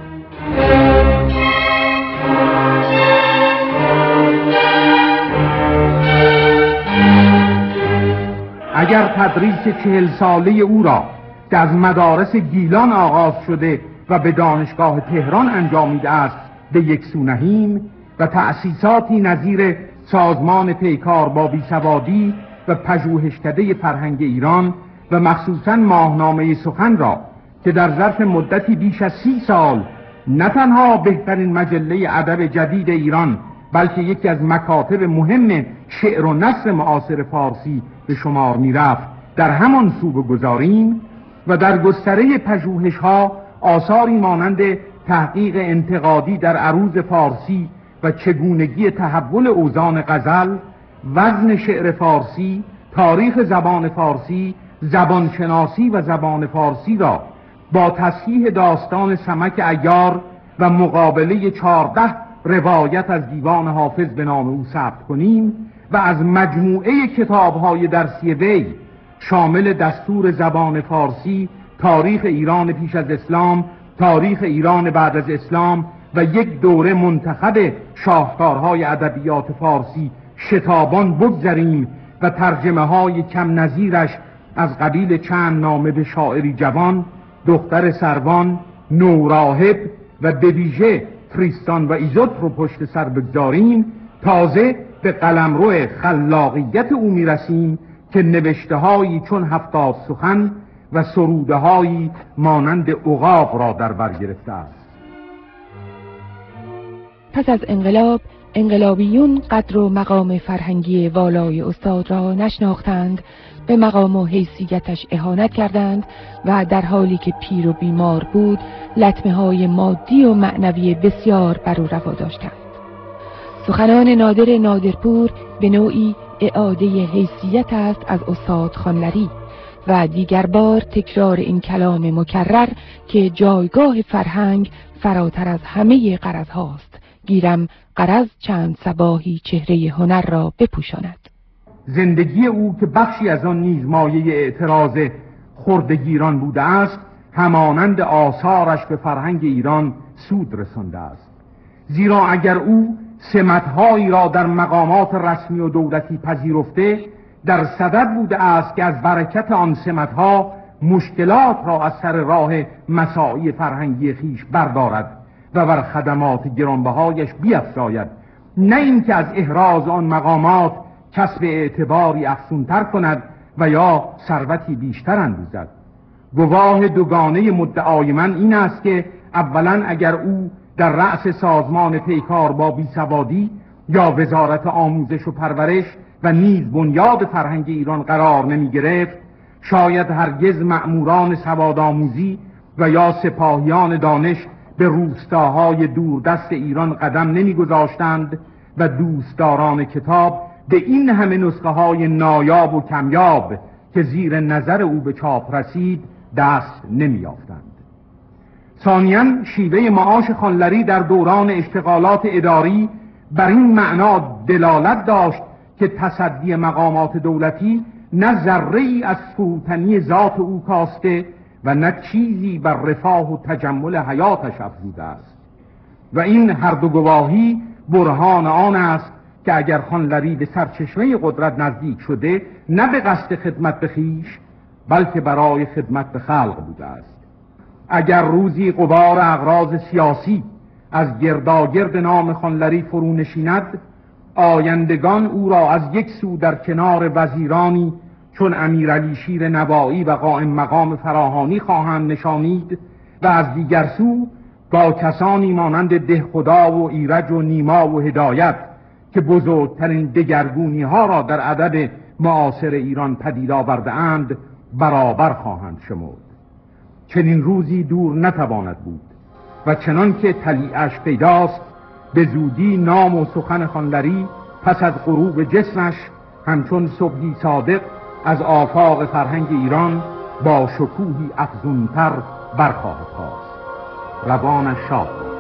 Speaker 8: اگر تدریس چهل ساله او را که از مدارس گیلان آغاز شده و به دانشگاه تهران انجامیده است به یک سو نهیم و تأسیساتی نظیر سازمان پیکار با بیسوادی و پژوهشکده فرهنگ ایران و مخصوصاً ماهنامه سخن را که در ظرف مدتی بیش از سی سال نه تنها بهترین مجله ادب جدید ایران بلکه یکی از مکاتب مهم شعر و نثر معاصر فارسی به شمار می رفت در همان سو بگذاریم و در گستره پژوهش‌ها آثاری مانند تحقیق انتقادی در عروض فارسی و چگونگی تحول اوزان غزل، وزن شعر فارسی، تاریخ زبان فارسی، زبانشناسی و زبان فارسی را با تصحیح داستان سمک عیار و مقابله چهارده روایت از دیوان حافظ به نام او ثبت کنیم و از مجموعه کتاب‌های درسی وی شامل دستور زبان فارسی، تاریخ ایران پیش از اسلام، تاریخ ایران بعد از اسلام و یک دوره منتخب شاهکارهای ادبیات فارسی شتابان بگذریم و ترجمه های کم نظیرش از قبیل چند نامه به شاعری جوان، دختر سروان، نوراهب و به ویژه تریستان و ایزوت رو پشت سر بگذاریم، تازه به قلمرو خلاقیت او میرسیم که نوشته هایی چون هفتاد سخن و سروده هایی مانند عقاب را در بر گرفته است.
Speaker 4: پس از انقلاب، انقلابیون قدر و مقام فرهنگی والای استاد را نشناختند، به مقام و حیثیتش اهانت کردند و در حالی که پیر و بیمار بود لطمه های مادی و معنوی بسیار بر او روا داشتند. سخنان نادر نادرپور به نوعی اعاده حیثیت است از استاد خانلری، و دیگر بار تکرار این کلام مکرر که جایگاه فرهنگ فراتر از همه غرض هاست، گیرم غرض چند صباحی چهره هنر را بپوشاند.
Speaker 8: زندگی او که بخشی از آن نیز مایه اعتراض خردگیران بوده است، همانند آثارش به فرهنگ ایران سود رسانده است. زیرا اگر او سمت‌هایی را در مقامات رسمی و دولتی پذیرفته، در صدد بوده است که از برکت آن سمت‌ها مشکلات را از سر راه مساعی فرهنگی خیش بردارد و بر خدمات گرانبهایش بیفزاید، نه اینکه از احراز آن مقامات کسب اعتباری افزونتر کند و یا ثروتی بیشتر اندوزد. گواه دوگانه مدعای من این است که اولا اگر او در رأس سازمان پیکار با بیسوادی یا وزارت آموزش و پرورش و نیز بنیاد فرهنگ ایران قرار نمی گرفت، شاید هرگز مأموران سوادآموزی و یا سپاهیان دانش به روستاهای دوردست ایران قدم نمی گذاشتند و دوستداران کتاب به این همه نسخه های نایاب و کمیاب که زیر نظر او به چاپ رسید دست نمی یافتند. ثانیاً شیوه معاش خانلری در دوران اشتغالات اداری بر این معنا دلالت داشت که تصدی مقامات دولتی نه ذره‌ای از فروتنی ذات او کاسته و نه چیزی بر رفاه و تجمل حیاتش افزوده است و این هر دو گواهی برهان آن است که اگر خانلری به سرچشمه قدرت نزدیک شده، نه به قصد خدمت به خویش بلکه برای خدمت به خلق بوده است. اگر روزی غبار اغراض سیاسی از گرداگرد نام خانلری فرو نشیند، آیندگان او را از یک سو در کنار وزیرانی چون امیرعلی شیر نوایی و قائم مقام فراهانی خواهند نشانید و از دیگر سو با کسانی مانند دهخدا و ایرج و نیما و هدایت که بزرگترین دگرگونی ها را در ادب معاصر ایران پدید آورده اند برابر خواهند شمرد. چنین روزی دور نتواند بود و چنان که طلیعش پیداست، به زودی نام و سخن خانلری پس از غروب جسمش همچون صبحی صادق از آفاق فرهنگ ایران با شکوهی افزونتر برخواهد خاست. روانش شاد باد.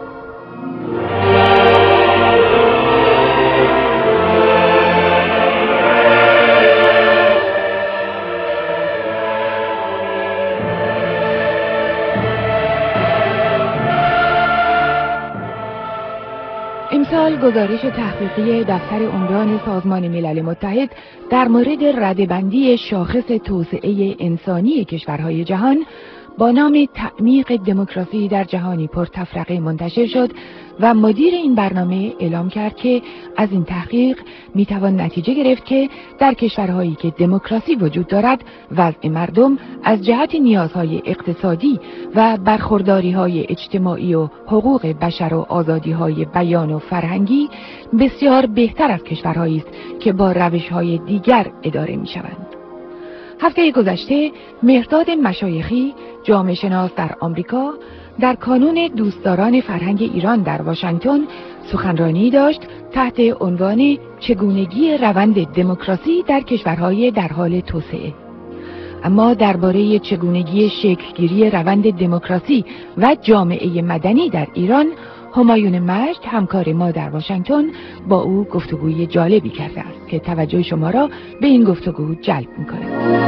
Speaker 4: امسال گزارش تحقیقی دفتر عمران سازمان ملل متحد در مورد رده‌بندی شاخص توسعه انسانی کشورهای جهان با نام تعمیق دموکراسی در جهانی پرتفرقه منتشر شد و مدیر این برنامه اعلام کرد که از این تحقیق میتوان نتیجه گرفت که در کشورهایی که دموکراسی وجود دارد، وضع مردم از جهت نیازهای اقتصادی و برخورداری‌های اجتماعی و حقوق بشر و آزادی‌های بیان و فرهنگی بسیار بهتر از کشورهایی است که با روش‌های دیگر اداره می‌شوند. هفته گذشته مهرداد مشایخی، جامعه شناس در آمریکا، در کانون دوستداران فرهنگ ایران در واشنگتن سخنرانی داشت تحت عنوان چگونگی روند دموکراسی در کشورهای در حال توسعه. اما درباره چگونگی شکلگیری روند دموکراسی و جامعه مدنی در ایران، همایون مجد همکار ما در واشنگتن با او گفتگوی جالبی کرده است که توجه شما را به این گفتگو جلب می‌کند.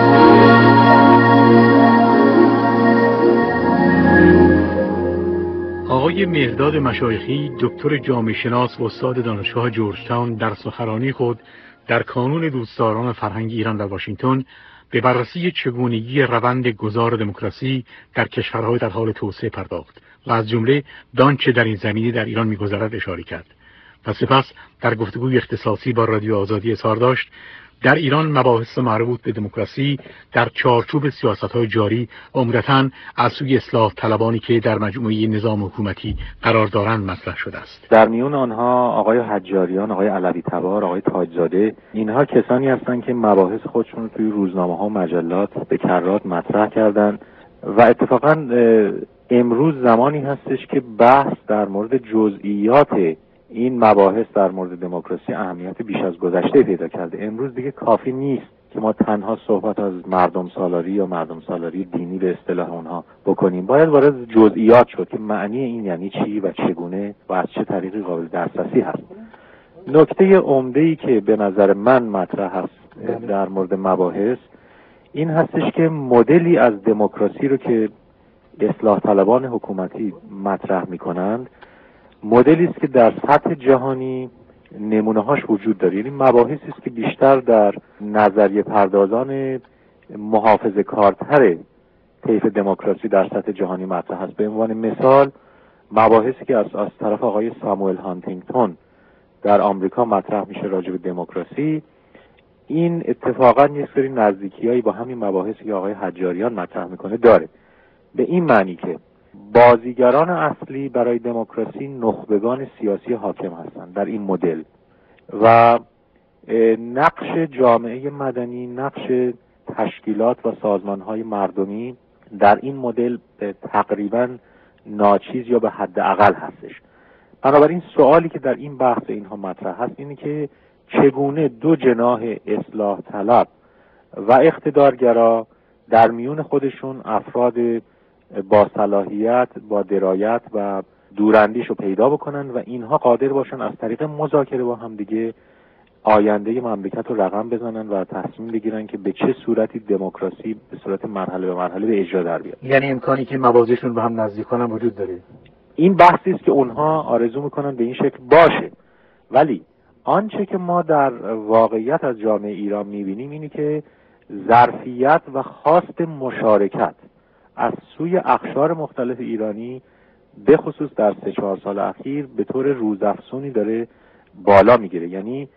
Speaker 9: آقای مهرداد مشایخی، دکتر جامعه شناس و استاد دانشگاه جورج تاون، در سخنرانی خود در کانون دوستداران فرهنگ ایران در واشنگتن به بررسی چگونگی روند گذار دموکراسی در کشورهای در حال توسعه پرداخت و از جمله دانچه در این زمینه در ایران می‌گذرد اشاره کرد. و سپس در گفتگوی اختصاصی با رادیو آزادی اظهار داشت در ایران مباحث مربوط به دموکراسی در چارچوب سیاست‌های جاری عمدتاً از سوی اصلاح طلبانی که در مجموعه نظام حکومتی قرار دارند مطرح شده است.
Speaker 10: در میون آنها آقای حجاریان، آقای علوی تبار، آقای تاجزاده، اینها کسانی هستند که مباحث خودشون رو توی روزنامه‌ها و مجلات به کرات مطرح کردند و اتفاقاً امروز زمانی هستش که بحث در مورد جزئیات این مباحث در مورد دموکراسی اهمیت بیش از گذشته پیدا کرده. امروز دیگه کافی نیست که ما تنها صحبت از مردم سالاری یا مردم سالاری دینی به اصطلاح اونها بکنیم. باید وارد جزئیات شد که معنی این یعنی چی و چگونه و از چه طریقی قابل دسترسی هست. نکته عمده‌ای که به نظر من مطرح هست در مورد مباحث این هستش که مدلی از دموکراسی رو که اصلاح طلبان حکومتی مطرح می‌کنند مدلی است که در سطح جهانی نمونه‌هاش وجود داره. یعنی مباحثی است که بیشتر در نظریه پردازان محافظه‌کارتر طیف دموکراسی در سطح جهانی مطرح است. به عنوان مثال مباحثی که از, از طرف آقای ساموئل هانتینگتون در آمریکا مطرح میشه راجع به دموکراسی، این اتفاقا یک سری نزدیکی‌هایی با همین مباحثی که آقای حجاریان مطرح میکنه داره. به این معنی که بازیگران اصلی برای دموکراسی نخبگان سیاسی حاکم هستند در این مدل و نقش جامعه مدنی، نقش تشکیلات و سازمان‌های مردمی در این مدل تقریباً ناچیز یا به حد اقل هستش. بنابراین سوالی که در این بحث اینها مطرح هست اینه که چگونه دو جناح اصلاح طلب و اقتدارگرا در میون خودشون افراد با صلاحیت، با درایت و دوراندیش رو پیدا بکنن و اینها قادر باشن از طریق مذاکره با هم دیگه آینده مملکت رو رقم بزنن و تصمیم بگیرن که به چه صورتی دموکراسی به صورت مرحله به مرحله به اجرا در بیاد.
Speaker 9: یعنی امکانی که موازیشون به هم نزدیک کنن وجود داره.
Speaker 10: این بحثی است که اونها آرزو میکنن به این شکل باشه، ولی آنچه که ما در واقعیت از جامعه ایران میبینیم اینه که ظرفیت و خواست مشارکت از سوی اقشار مختلف ایرانی به خصوص در سه چهار سال اخیر به طور روزافزونی داره بالا میگیره. یعنی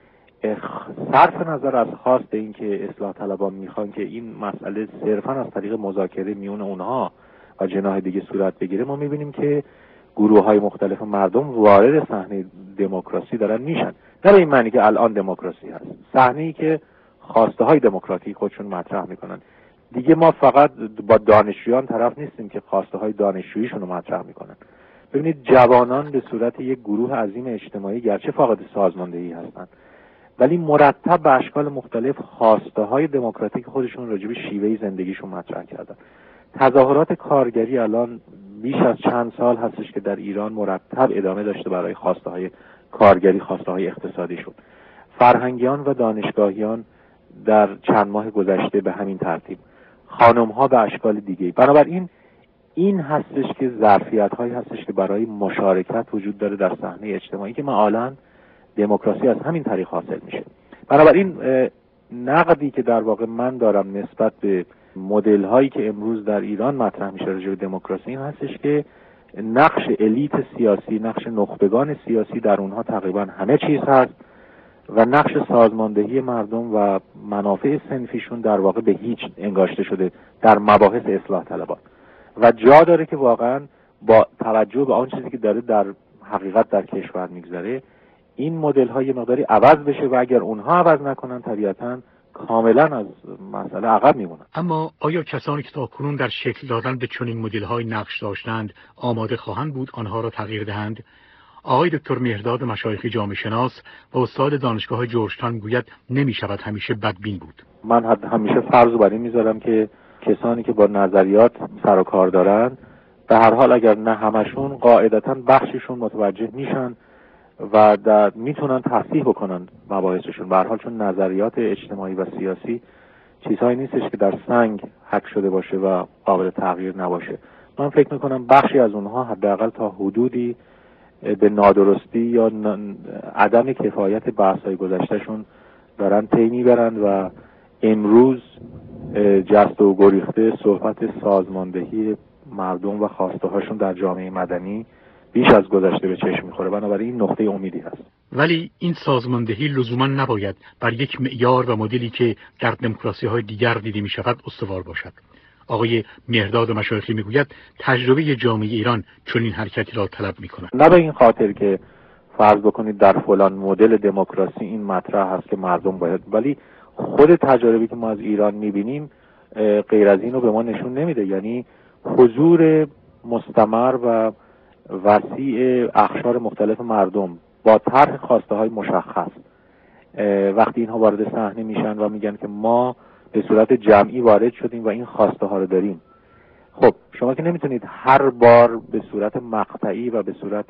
Speaker 10: صرف نظر از خواست این که اصلاح طلبان میخوان که این مسئله صرفا از طریق مذاکره میون اونها و جناح دیگه صورت بگیره، ما میبینیم که گروه های مختلف مردم وارد صحنه دموکراسی دارن میشن. نه به این معنی که الان دموکراسی هست، صحنه‌ای که خواسته های دموکراتیک خودشون مطرح میکنن. دیگه ما فقط با دانشجویان طرف نیستیم که خواسته های دانشجوییشون رو مطرح میکنن. ببینید جوانان به صورت یک گروه عظیم اجتماعی گرچه فاقد سازماندهی هستند ولی مرتب به اشکال مختلف خواسته های دموکراتیک خودشون راجع به شیوه زندگیشون مطرح کردن. تظاهرات کارگری الان بیش از چند سال هستش که در ایران مرتب ادامه داشته برای خواسته های کارگری، خواسته های اقتصادیشون. فرهنگیان و دانشگاهیان در چند ماه گذشته به همین ترتیب، خانم ها به اشکال دیگه. بنابراین این هستش که ظرفیت هایی هستش که برای مشارکت وجود داره در صحنه اجتماعی که معالاً دموکراسی از همین طریق حاصل میشه. بنابراین نقدی که در واقع من دارم نسبت به مدل هایی که امروز در ایران مطرح میشه راجع به دموکراسی این هستش که نقش الیت سیاسی، نقش نخبگان سیاسی در اونها تقریبا همه چیز هست و نقش سازماندهی مردم و منافع صنفیشون در واقع به هیچ انگاشته شده در مباحث اصلاح طلبان و جا داره که واقعا با توجه به آن چیزی که داره در حقیقت در کشور میگذره این مدل های مقداری عوض بشه و اگر اونها عوض نکنن طبیعتاً کاملا از مسئله عقب میمونن.
Speaker 9: اما آیا کسانی که تاکنون در شکل دادن به چنین مدل های نقش داشتند آماده خواهند بود آنها را تغییر دهند؟ آقای دکتر مهرداد مشایخی جامعه شناس و استاد دانشگاه جورجتاون گوید نمی شود همیشه بدبین بود.
Speaker 10: من همیشه فرض بر این میذارم که کسانی که با نظریات سر و کار دارن به هر حال اگر نه همشون قاعدتاً بخششون متوجه میشن و در میتونن تصحیح بکنن مباحثشون. به هر حال چون نظریات اجتماعی و سیاسی چیزهایی نیستش که در سنگ حک شده باشه و قابل تغییر نباشه. من فکر میکنم بخشی از اونها حداقل تا حدودی به نادرستی یا عدم کفایت بحث‌های گذشتهشون دارن طی میبرن و امروز جست و گریخته صحبت سازماندهی مردم و خواسته هاشون در جامعه مدنی بیش از گذشته به چشم میخوره. بنابراین این نقطه امیدی هست.
Speaker 9: ولی این سازماندهی لزوما نباید بر یک معیار و مدلی که در دموکراسی های دیگر دیده می شود استوار باشد. آقای مهرداد مشایخی میگوید تجربه جامعه ایران چنین حرکتی را طلب میکند.
Speaker 10: نه به این خاطر که فرض بکنید در فلان مدل دموکراسی این مطرح هست که مردم باید، ولی خود تجربی که ما از ایران میبینیم غیر از این رو به ما نشون نمیده. یعنی حضور مستمر و وسیع اقشار مختلف مردم با طرح خواسته های مشخص وقتی اینها وارد صحنه میشن و میگن که ما به صورت جمعی وارد شدیم و این خواسته ها رو داریم. خب شما که نمیتونید هر بار به صورت مقطعی و به صورت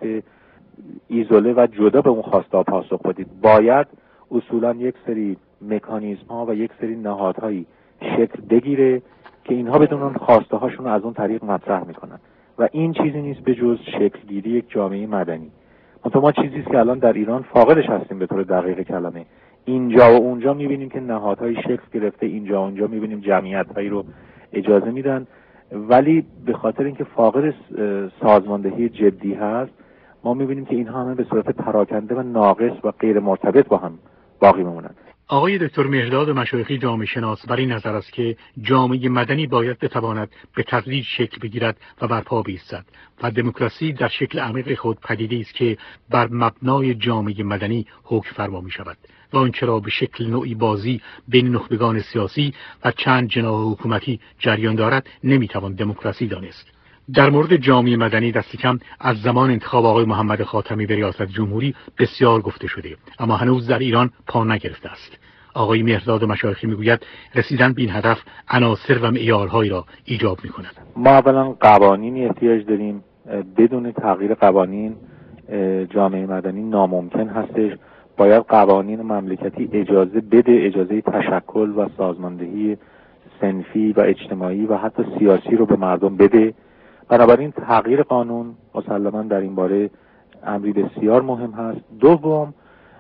Speaker 10: ایزوله و جدا به اون خواسته ها پاسخ بدید. باید اصولا یک سری مکانیزم ها و یک سری نهادهایی شکل بگیره که اینها بدون اون خواسته هاشون رو از اون طریق مطرح میکنن و این چیزی نیست به جز شکل گیری یک جامعه مدنی. منتها ما چیزی است که الان در ایران فاقدش هستیم به طور دقیق کلمه. اینجا و اونجا میبینیم که نهادهای شکل گرفته، اینجا و اونجا میبینیم جمعیت‌هایی رو اجازه میدن، ولی به خاطر اینکه فاقد سازماندهی جدی هست ما میبینیم که اینها همه به صورت پراکنده و ناقص و غیر مرتبط با هم باقی میمونن.
Speaker 9: آقای دکتر مهرداد مشایخی جامعه شناس بر این نظر است که جامعه مدنی باید بتواند به تدریج شکل بگیرد و برپا بایستد و دموکراسی در شکل عمیق خود پدیده است که بر مبنای جامعه مدنی حکم فرما می شود و آنچه را به شکل نوعی بازی بین نخبگان سیاسی و چند جناح حکومتی جریان دارد نمیتوان دموکراسی دانست. در مورد جامعه مدنی دست کم از زمان انتخاب آقای محمد خاتمی به ریاست جمهوری بسیار گفته شده، اما هنوز در ایران پا نگرفته است. آقای مهرداد مشایخی میگوید رسیدن به این هدف عناصر و معیارهایی را ایجاب میکند.
Speaker 10: ما اولا قوانینی احتیاج داریم. بدون تغییر قوانین جامعه مدنی ناممکن هستش. باید قوانین مملکتی اجازه بده، اجازه تشکل و سازماندهی صنفی و اجتماعی و حتی سیاسی رو به مردم بده. بنابراین تغییر قانون مسلماً در این باره امری بسیار مهم هست. دوم،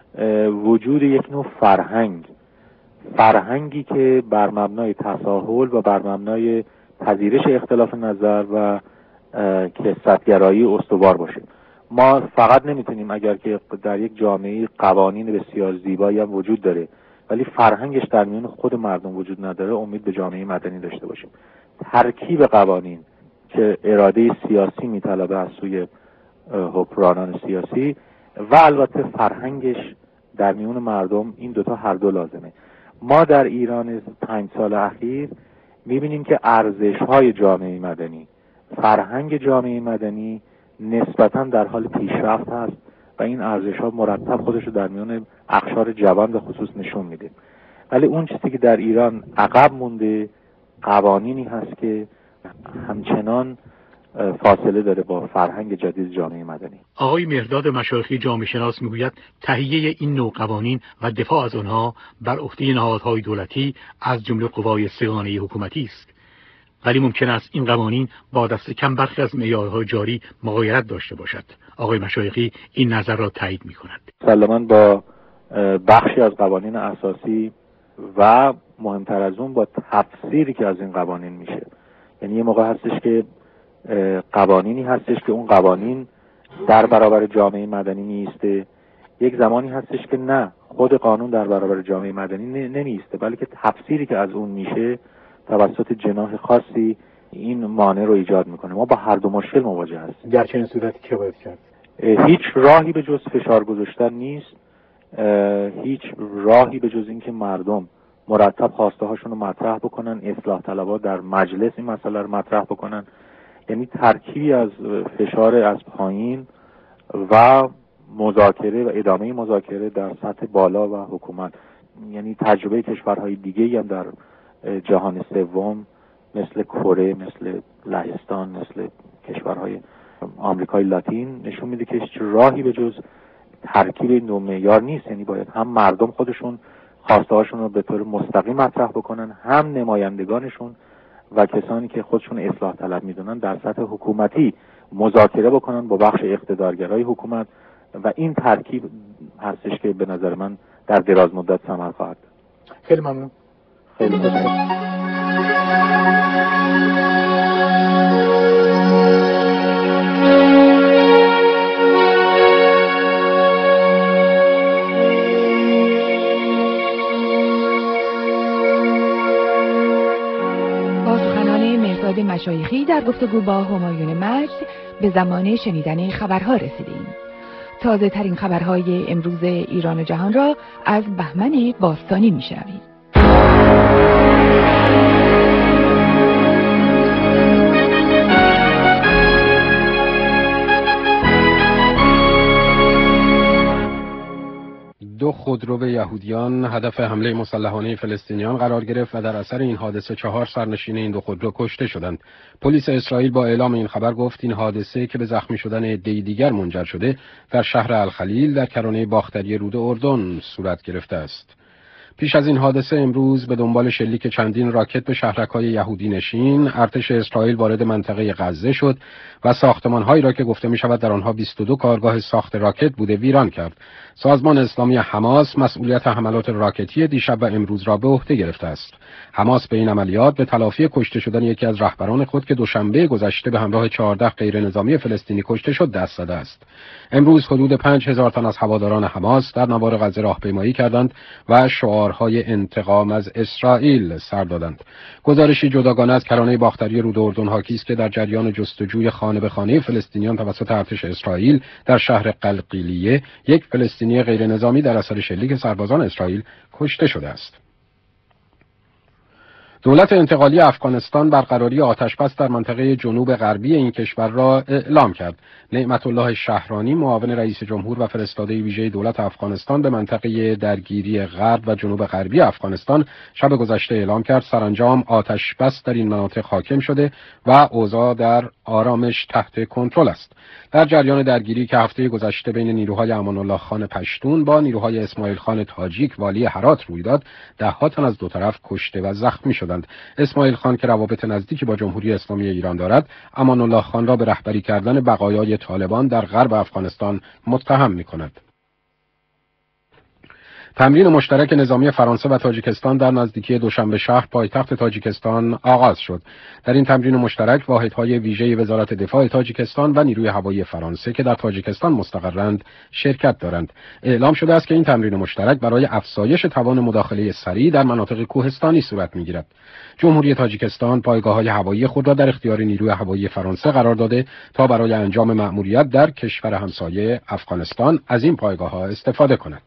Speaker 10: وجود یک نوع فرهنگ فرهنگی که بر مبنای تساهل و بر مبنای پذیرش اختلاف نظر و کثرت‌گرایی استوار باشه. ما فقط نمیتونیم اگر که در یک جامعه قوانین بسیار زیبایی هم وجود داره ولی فرهنگش در میان خود مردم وجود نداره امید به جامعه مدنی داشته باشیم. ترکیب قوانین که اراده سیاسی میطلبه از سوی حکمرانان سیاسی و البته فرهنگش در میون مردم، این دوتا هر دو لازمه. ما در ایران پنج سال اخیر میبینیم که ارزش‌های جامعه مدنی، فرهنگ جامعه مدنی نسبتاً در حال پیشرفت هست و این ارزش‌ها مرتب خودش رو در میان اقشار جوان به خصوص نشون میده. ولی اون چیزی که در ایران عقب مونده قوانینی هست که همچنان فاصله داره با فرهنگ جدید جامعه مدنی.
Speaker 9: آقای مهرداد مشایخی جامعه شناس میگوید تهیه این نوع قوانین و دفاع از آنها بر عهده نهادهای دولتی از جمله قوای سگانه حکومتی است، ولی ممکن است این قوانین با دست کم برخی از معیارهای جاری مغایرت داشته باشد. آقای مشایخی این نظر را تایید می‌کند.
Speaker 10: مسلماً با بخشی از قوانین اساسی و مهمتر از اون با تفسیری که از این قوانین میشه. یعنی یه موقع هستش که قوانینی هستش که اون قوانین در برابر جامعه مدنی نیسته، یک زمانی هستش که نه، خود قانون در برابر جامعه مدنی نمیسته بلکه تفسیری که از اون میشه توسط جناح خاصی این مانع رو ایجاد میکنه. ما با هر دو مشکل مواجه هستیم.
Speaker 9: در چنین صورتی چه باید کرد؟
Speaker 10: هیچ راهی به جز فشار گذاشتن نیست. هیچ راهی به جز اینکه مردم مرتب خواسته هاشون رو مطرح بکنن، اصلاح طلبها در مجلس این مسئله رو مطرح بکنن. یعنی ترکیبی از فشار از پایین و مذاکره و ادامه مذاکره در سطح بالا و حکومت. یعنی تجربه کشورهای دیگه‌ای هم در جهان سوم مثل کره، مثل لهستان، مثل کشورهای آمریکای لاتین نشون میده که هیچ راهی به جز ترکیب این دو معیار نیست. یعنی باید هم مردم خودشون خواسته هاشون رو به طور مستقیم مطرح بکنن، هم نمایندگانشون و کسانی که خودشون اصلاح طلب میدونن در سطح حکومتی مذاکره بکنن با بخش اقتدارگرای حکومت و این ترکیب هستش که به نظر من در دراز مدت ثمر خواهد.
Speaker 9: خیلی ممنون.
Speaker 10: خیلی متشکرم.
Speaker 4: مشایخی در گفتگو با همایون مجد به زمان شنیدن خبرها رسیدیم. تازه ترین خبرهای امروز ایران و جهان را از بهمن باستانی میشنوید.
Speaker 8: دو
Speaker 11: خودرو یهودیان هدف حمله مسلحانه فلسطینیان قرار گرفت و در اثر این حادثه چهار سرنشین این دو خودرو کشته شدند. پلیس اسرائیل با اعلام این خبر گفت این حادثه که به زخمی شدن عده‌ای دیگر منجر شده در شهر الخلیل در کرانه باختری رود اردن صورت گرفته است. پیش از این حادثه امروز به دنبال شلیک چندین راکت به شهرک‌های یهودی نشین، ارتش اسرائیل وارد منطقه غزه شد و ساختمان‌هایی را که گفته می‌شود در آنها بیست و دو کارگاه ساخت راکت بوده ویران کرد. سازمان اسلامی حماس مسئولیت حملات راکتی دیشب و امروز را به عهده گرفته است. حماس به این عملیات به تلافی کشته شدن یکی از رهبران خود که دوشنبه گذشته به همراه چهارده غیرنظامی فلسطینی کشته شد دست زده است. امروز حدود پنج هزار تن از هواداران حماس در نوار غزه راهپیمایی کردند و شعارهای انتقام از اسرائیل سر دادند. گزارشی جداگانه از کرانه باختری رود اردن حاکی است که در جریان جستجوی خانه به خانه فلسطینیان توسط ارتش اسرائیل در شهر قلقیلیه یک فلسطینی غیرنظامی در اثر شلیک سربازان اسرائیل کشته شده است. دولت انتقالی افغانستان برقراری آتشبس در منطقه جنوب غربی این کشور را اعلام کرد. نعمت الله شهرانی معاون رئیس جمهور و فرستاده ویژه دولت افغانستان به منطقه درگیری غرب و جنوب غربی افغانستان شب گذشته اعلام کرد سرانجام آتشبس در این مناطق حاکم شده و اوضاع در آرامش تحت کنترل است. در جریان درگیری که هفته گذشته بین نیروهای امان الله خان پشتون با نیروهای اسماعیل خان تاجیک والی هرات روی داد، ده‌ها تن از دو طرف کشته و زخمی شدند. اسماعیل خان که روابط نزدیکی با جمهوری اسلامی ایران دارد، امان الله خان را به رهبری کردن بقایای طالبان در غرب افغانستان متهم می‌کند. تمرین مشترک نظامی فرانسه و تاجیکستان در نزدیکی دوشنبه شهر پایتخت تاجیکستان آغاز شد. در این تمرین مشترک واحدهای ویژه وزارت دفاع تاجیکستان و نیروی هوایی فرانسه که در تاجیکستان مستقرند شرکت دارند. اعلام شده است که این تمرین مشترک برای افزایش توان مداخله سریع در مناطق کوهستانی صورت می‌گیرد. جمهوری تاجیکستان پایگاه‌های هوایی خود را در اختیار نیروی هوایی فرانسه قرار داده تا برای انجام مأموریت در کشور همسایه افغانستان از این پایگاه‌ها استفاده کند.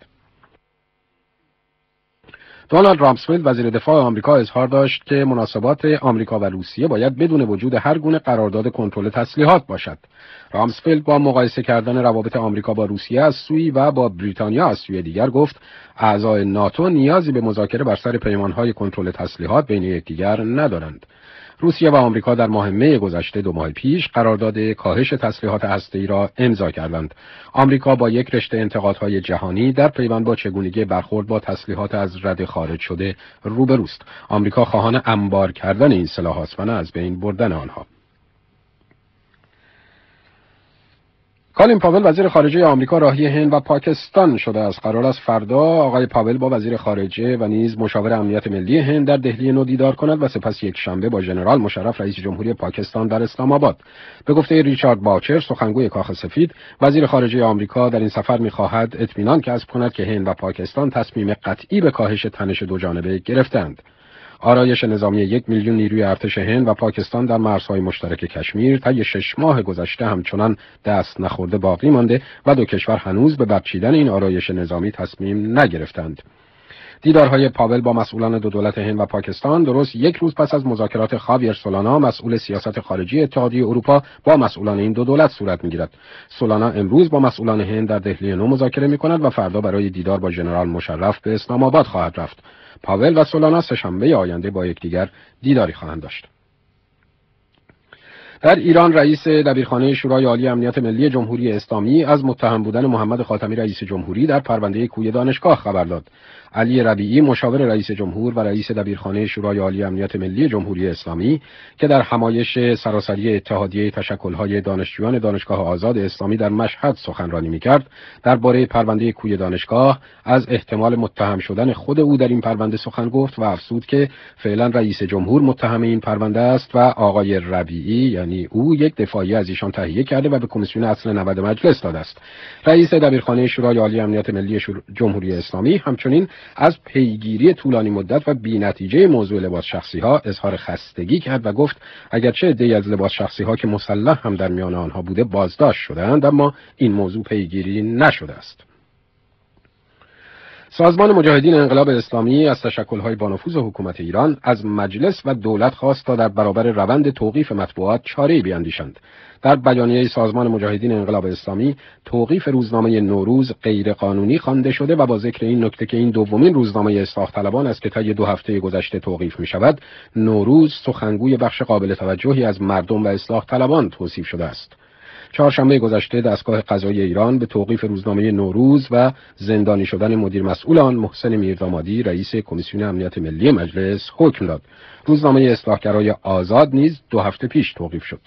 Speaker 11: دونالد رامسفلد وزیر دفاع آمریکا اظهار داشت که مناسبات آمریکا و روسیه باید بدون وجود هر گونه قرارداد کنترل تسلیحات باشد. رامسفلد با مقایسه کردن روابط آمریکا با روسیه از سوی و با بریتانیا از سوی دیگر گفت اعضای ناتو نیازی به مذاکره بر سر پیمانهای کنترل تسلیحات بین یکدیگر ندارند. روسیه و آمریکا در ماه می گذشته دو ماه پیش قرارداد کاهش تسلیحات هسته‌ای را امضا کردند. آمریکا با یک رشته انتقادهای جهانی در پیوند با چگونگی برخورد با تسلیحات از رده خارج شده روبروست. آمریکا خواهان انبار کردن این سلاح‌ها است و نه از بین بردن آنها. کالین پاول وزیر خارجه آمریکا راهی هند و پاکستان شده است. قرار است فردا آقای پاول با وزیر خارجه و نیز مشاور امنیت ملی هند در دهلی نو دیدار کند و سپس یک شنبه با ژنرال مشرف رئیس جمهوری پاکستان در اسلام آباد. به گفته ریچارد باچر سخنگوی کاخ سفید، وزیر خارجه آمریکا در این سفر می‌خواهد اطمینان کسب کند که هند و پاکستان تصمیم قطعی به کاهش تنش دو جانبه گرفتند. آرایش نظامی یک میلیون نیروی ارتش هند و پاکستان در مرزهای مشترک کشمیر طی شش ماه گذشته همچنان دست نخورده باقی مانده و دو کشور هنوز به بچیدن این آرایش نظامی تصمیم نگرفتند. دیدارهای پاول با مسئولان دو دولت هند و پاکستان درست یک روز پس از مذاکرات خاویر سولانا مسئول سیاست خارجی اتحادیه اروپا با مسئولان این دو دولت صورت می‌گیرد. سولانا امروز با مسئولان هند در دهلی نو مذاکره می‌کند و فردا برای دیدار با ژنرال مشرف به اسلام آباد خواهد رفت. پاول و سولانا سه‌شنبه آینده با یکدیگر دیداری خواهند داشت. در ایران رئیس دبیرخانه شورای عالی امنیت ملی جمهوری اسلامی از متهم بودن محمد خاتمی رئیس جمهوری در پرونده کوی دانشگاه خبر داد. علی ربیعی مشاور رئیس جمهور و رئیس دبیرخانه شورای عالی امنیت ملی جمهوری اسلامی که در همایش سراسری اتحادیه تشکل‌های دانشجویان دانشگاه آزاد اسلامی در مشهد سخنرانی می‌کرد، درباره پرونده کوی دانشگاه از احتمال متهم شدن خود او در این پرونده سخن گفت و افزود که فعلا رئیس جمهور متهم این پرونده است و آقای ربیعی یعنی او یک دفاعیه از ایشان تهیه کرده و به کمیسیون اصل نود مجلس داده است. رئیس دبیرخانه شورای عالی امنیت ملی جمهوری اسلامی همچنین از پیگیری طولانی مدت و بی‌نتیجه موضوع لباس شخصی ها اظهار خستگی کرد و گفت اگرچه عده‌ای از لباس شخصی ها که مسلح هم در میان آنها بوده بازداشت شدند، اما این موضوع پیگیری نشده است. سازمان مجاهدین انقلاب اسلامی از تشکل‌های بانفوذ حکومت ایران از مجلس و دولت خواست تا در برابر روند توقیف مطبوعات چاره‌ای بیاندیشند. در بیانیه سازمان مجاهدین انقلاب اسلامی، توقیف روزنامه نوروز غیرقانونی خوانده شده و با ذکر این نکته که این دومین روزنامه اصلاح طلبان است که طی دو هفته گذشته توقیف می شود، نوروز سخنگوی بخش قابل توجهی از مردم و اصلاح طلبان توصیف شده است. چهارشنبه گذشته دستگاه قضایی ایران به توقیف روزنامه نوروز و زندانی شدن مدیر مسئول آن محسن میردامادی رئیس کمیسیون امنیت ملی مجلس حکم داد. روزنامه اصلاحگرای آزاد نیز دو هفته پیش توقیف شد.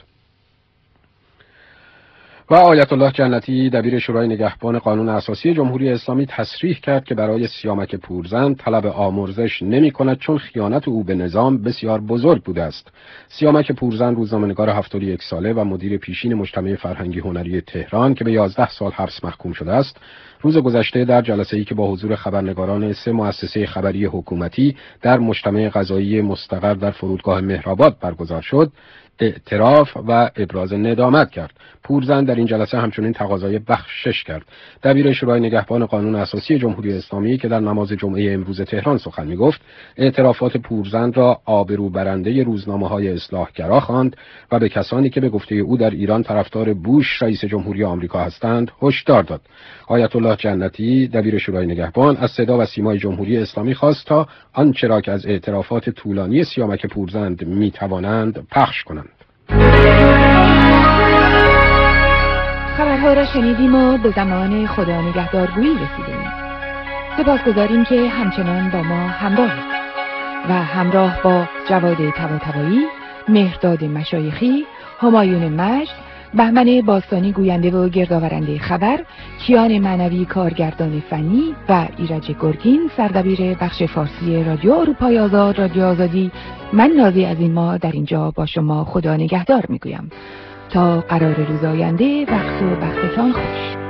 Speaker 11: و آیت الله جنتی دبیر شورای نگهبان قانون اساسی جمهوری اسلامی تصریح کرد که برای سیامک پورزن طلب آمرزش نمی کند چون خیانت او به نظام بسیار بزرگ بوده است. سیامک پورزن روزنامه‌نگار هفتاد و یک ساله و مدیر پیشین مجتمع فرهنگی هنری تهران که به یازده سال حبس محکوم شده است، روز گذشته در جلسه‌ای که با حضور خبرنگاران سه مؤسسه خبری حکومتی در مجتمع قضایی مستقر در فرودگاه مهرآباد برگزار شد، اعتراف و ابراز ندامت کرد. پورزن در این جلسه همچنین تقاضای بخشش کرد. دبیر شورای نگهبان قانون اساسی جمهوری اسلامی که در نماز جمعه امروز تهران سخن می‌گفت، اعترافات پورزن را آبرو برنده روزنامه‌های اصلاحگرا خواند و به کسانی که به گفته او در ایران طرفدار بوش رئیس جمهوری آمریکا هستند هشدار داد. آیت الله جنتی دبیر شورای نگهبان از صدا و سیمای جمهوری اسلامی خواست تا آنچه را که از اعترافات طولانی سیامک پورزن می‌توانند پخش کنند.
Speaker 4: خبرها را شنیدیم و به زمان خدا نگهدارگویی رسیدیم. سپاسگزاریم که همچنان با ما همراهید و همراه با جواد طباطبایی، مهرداد مشایخی، همایون مجد، بهمن باستانی گوینده و گردآورنده خبر، کیان معنوی کارگردان فنی و ایرج گرگین سردبیر بخش فارسی رادیو اروپای آزاد رادیو آزادی، من نازی از این ما در اینجا با شما خدا نگهدار میگویم تا قرار روز آینده. وقت و بختتان خوش.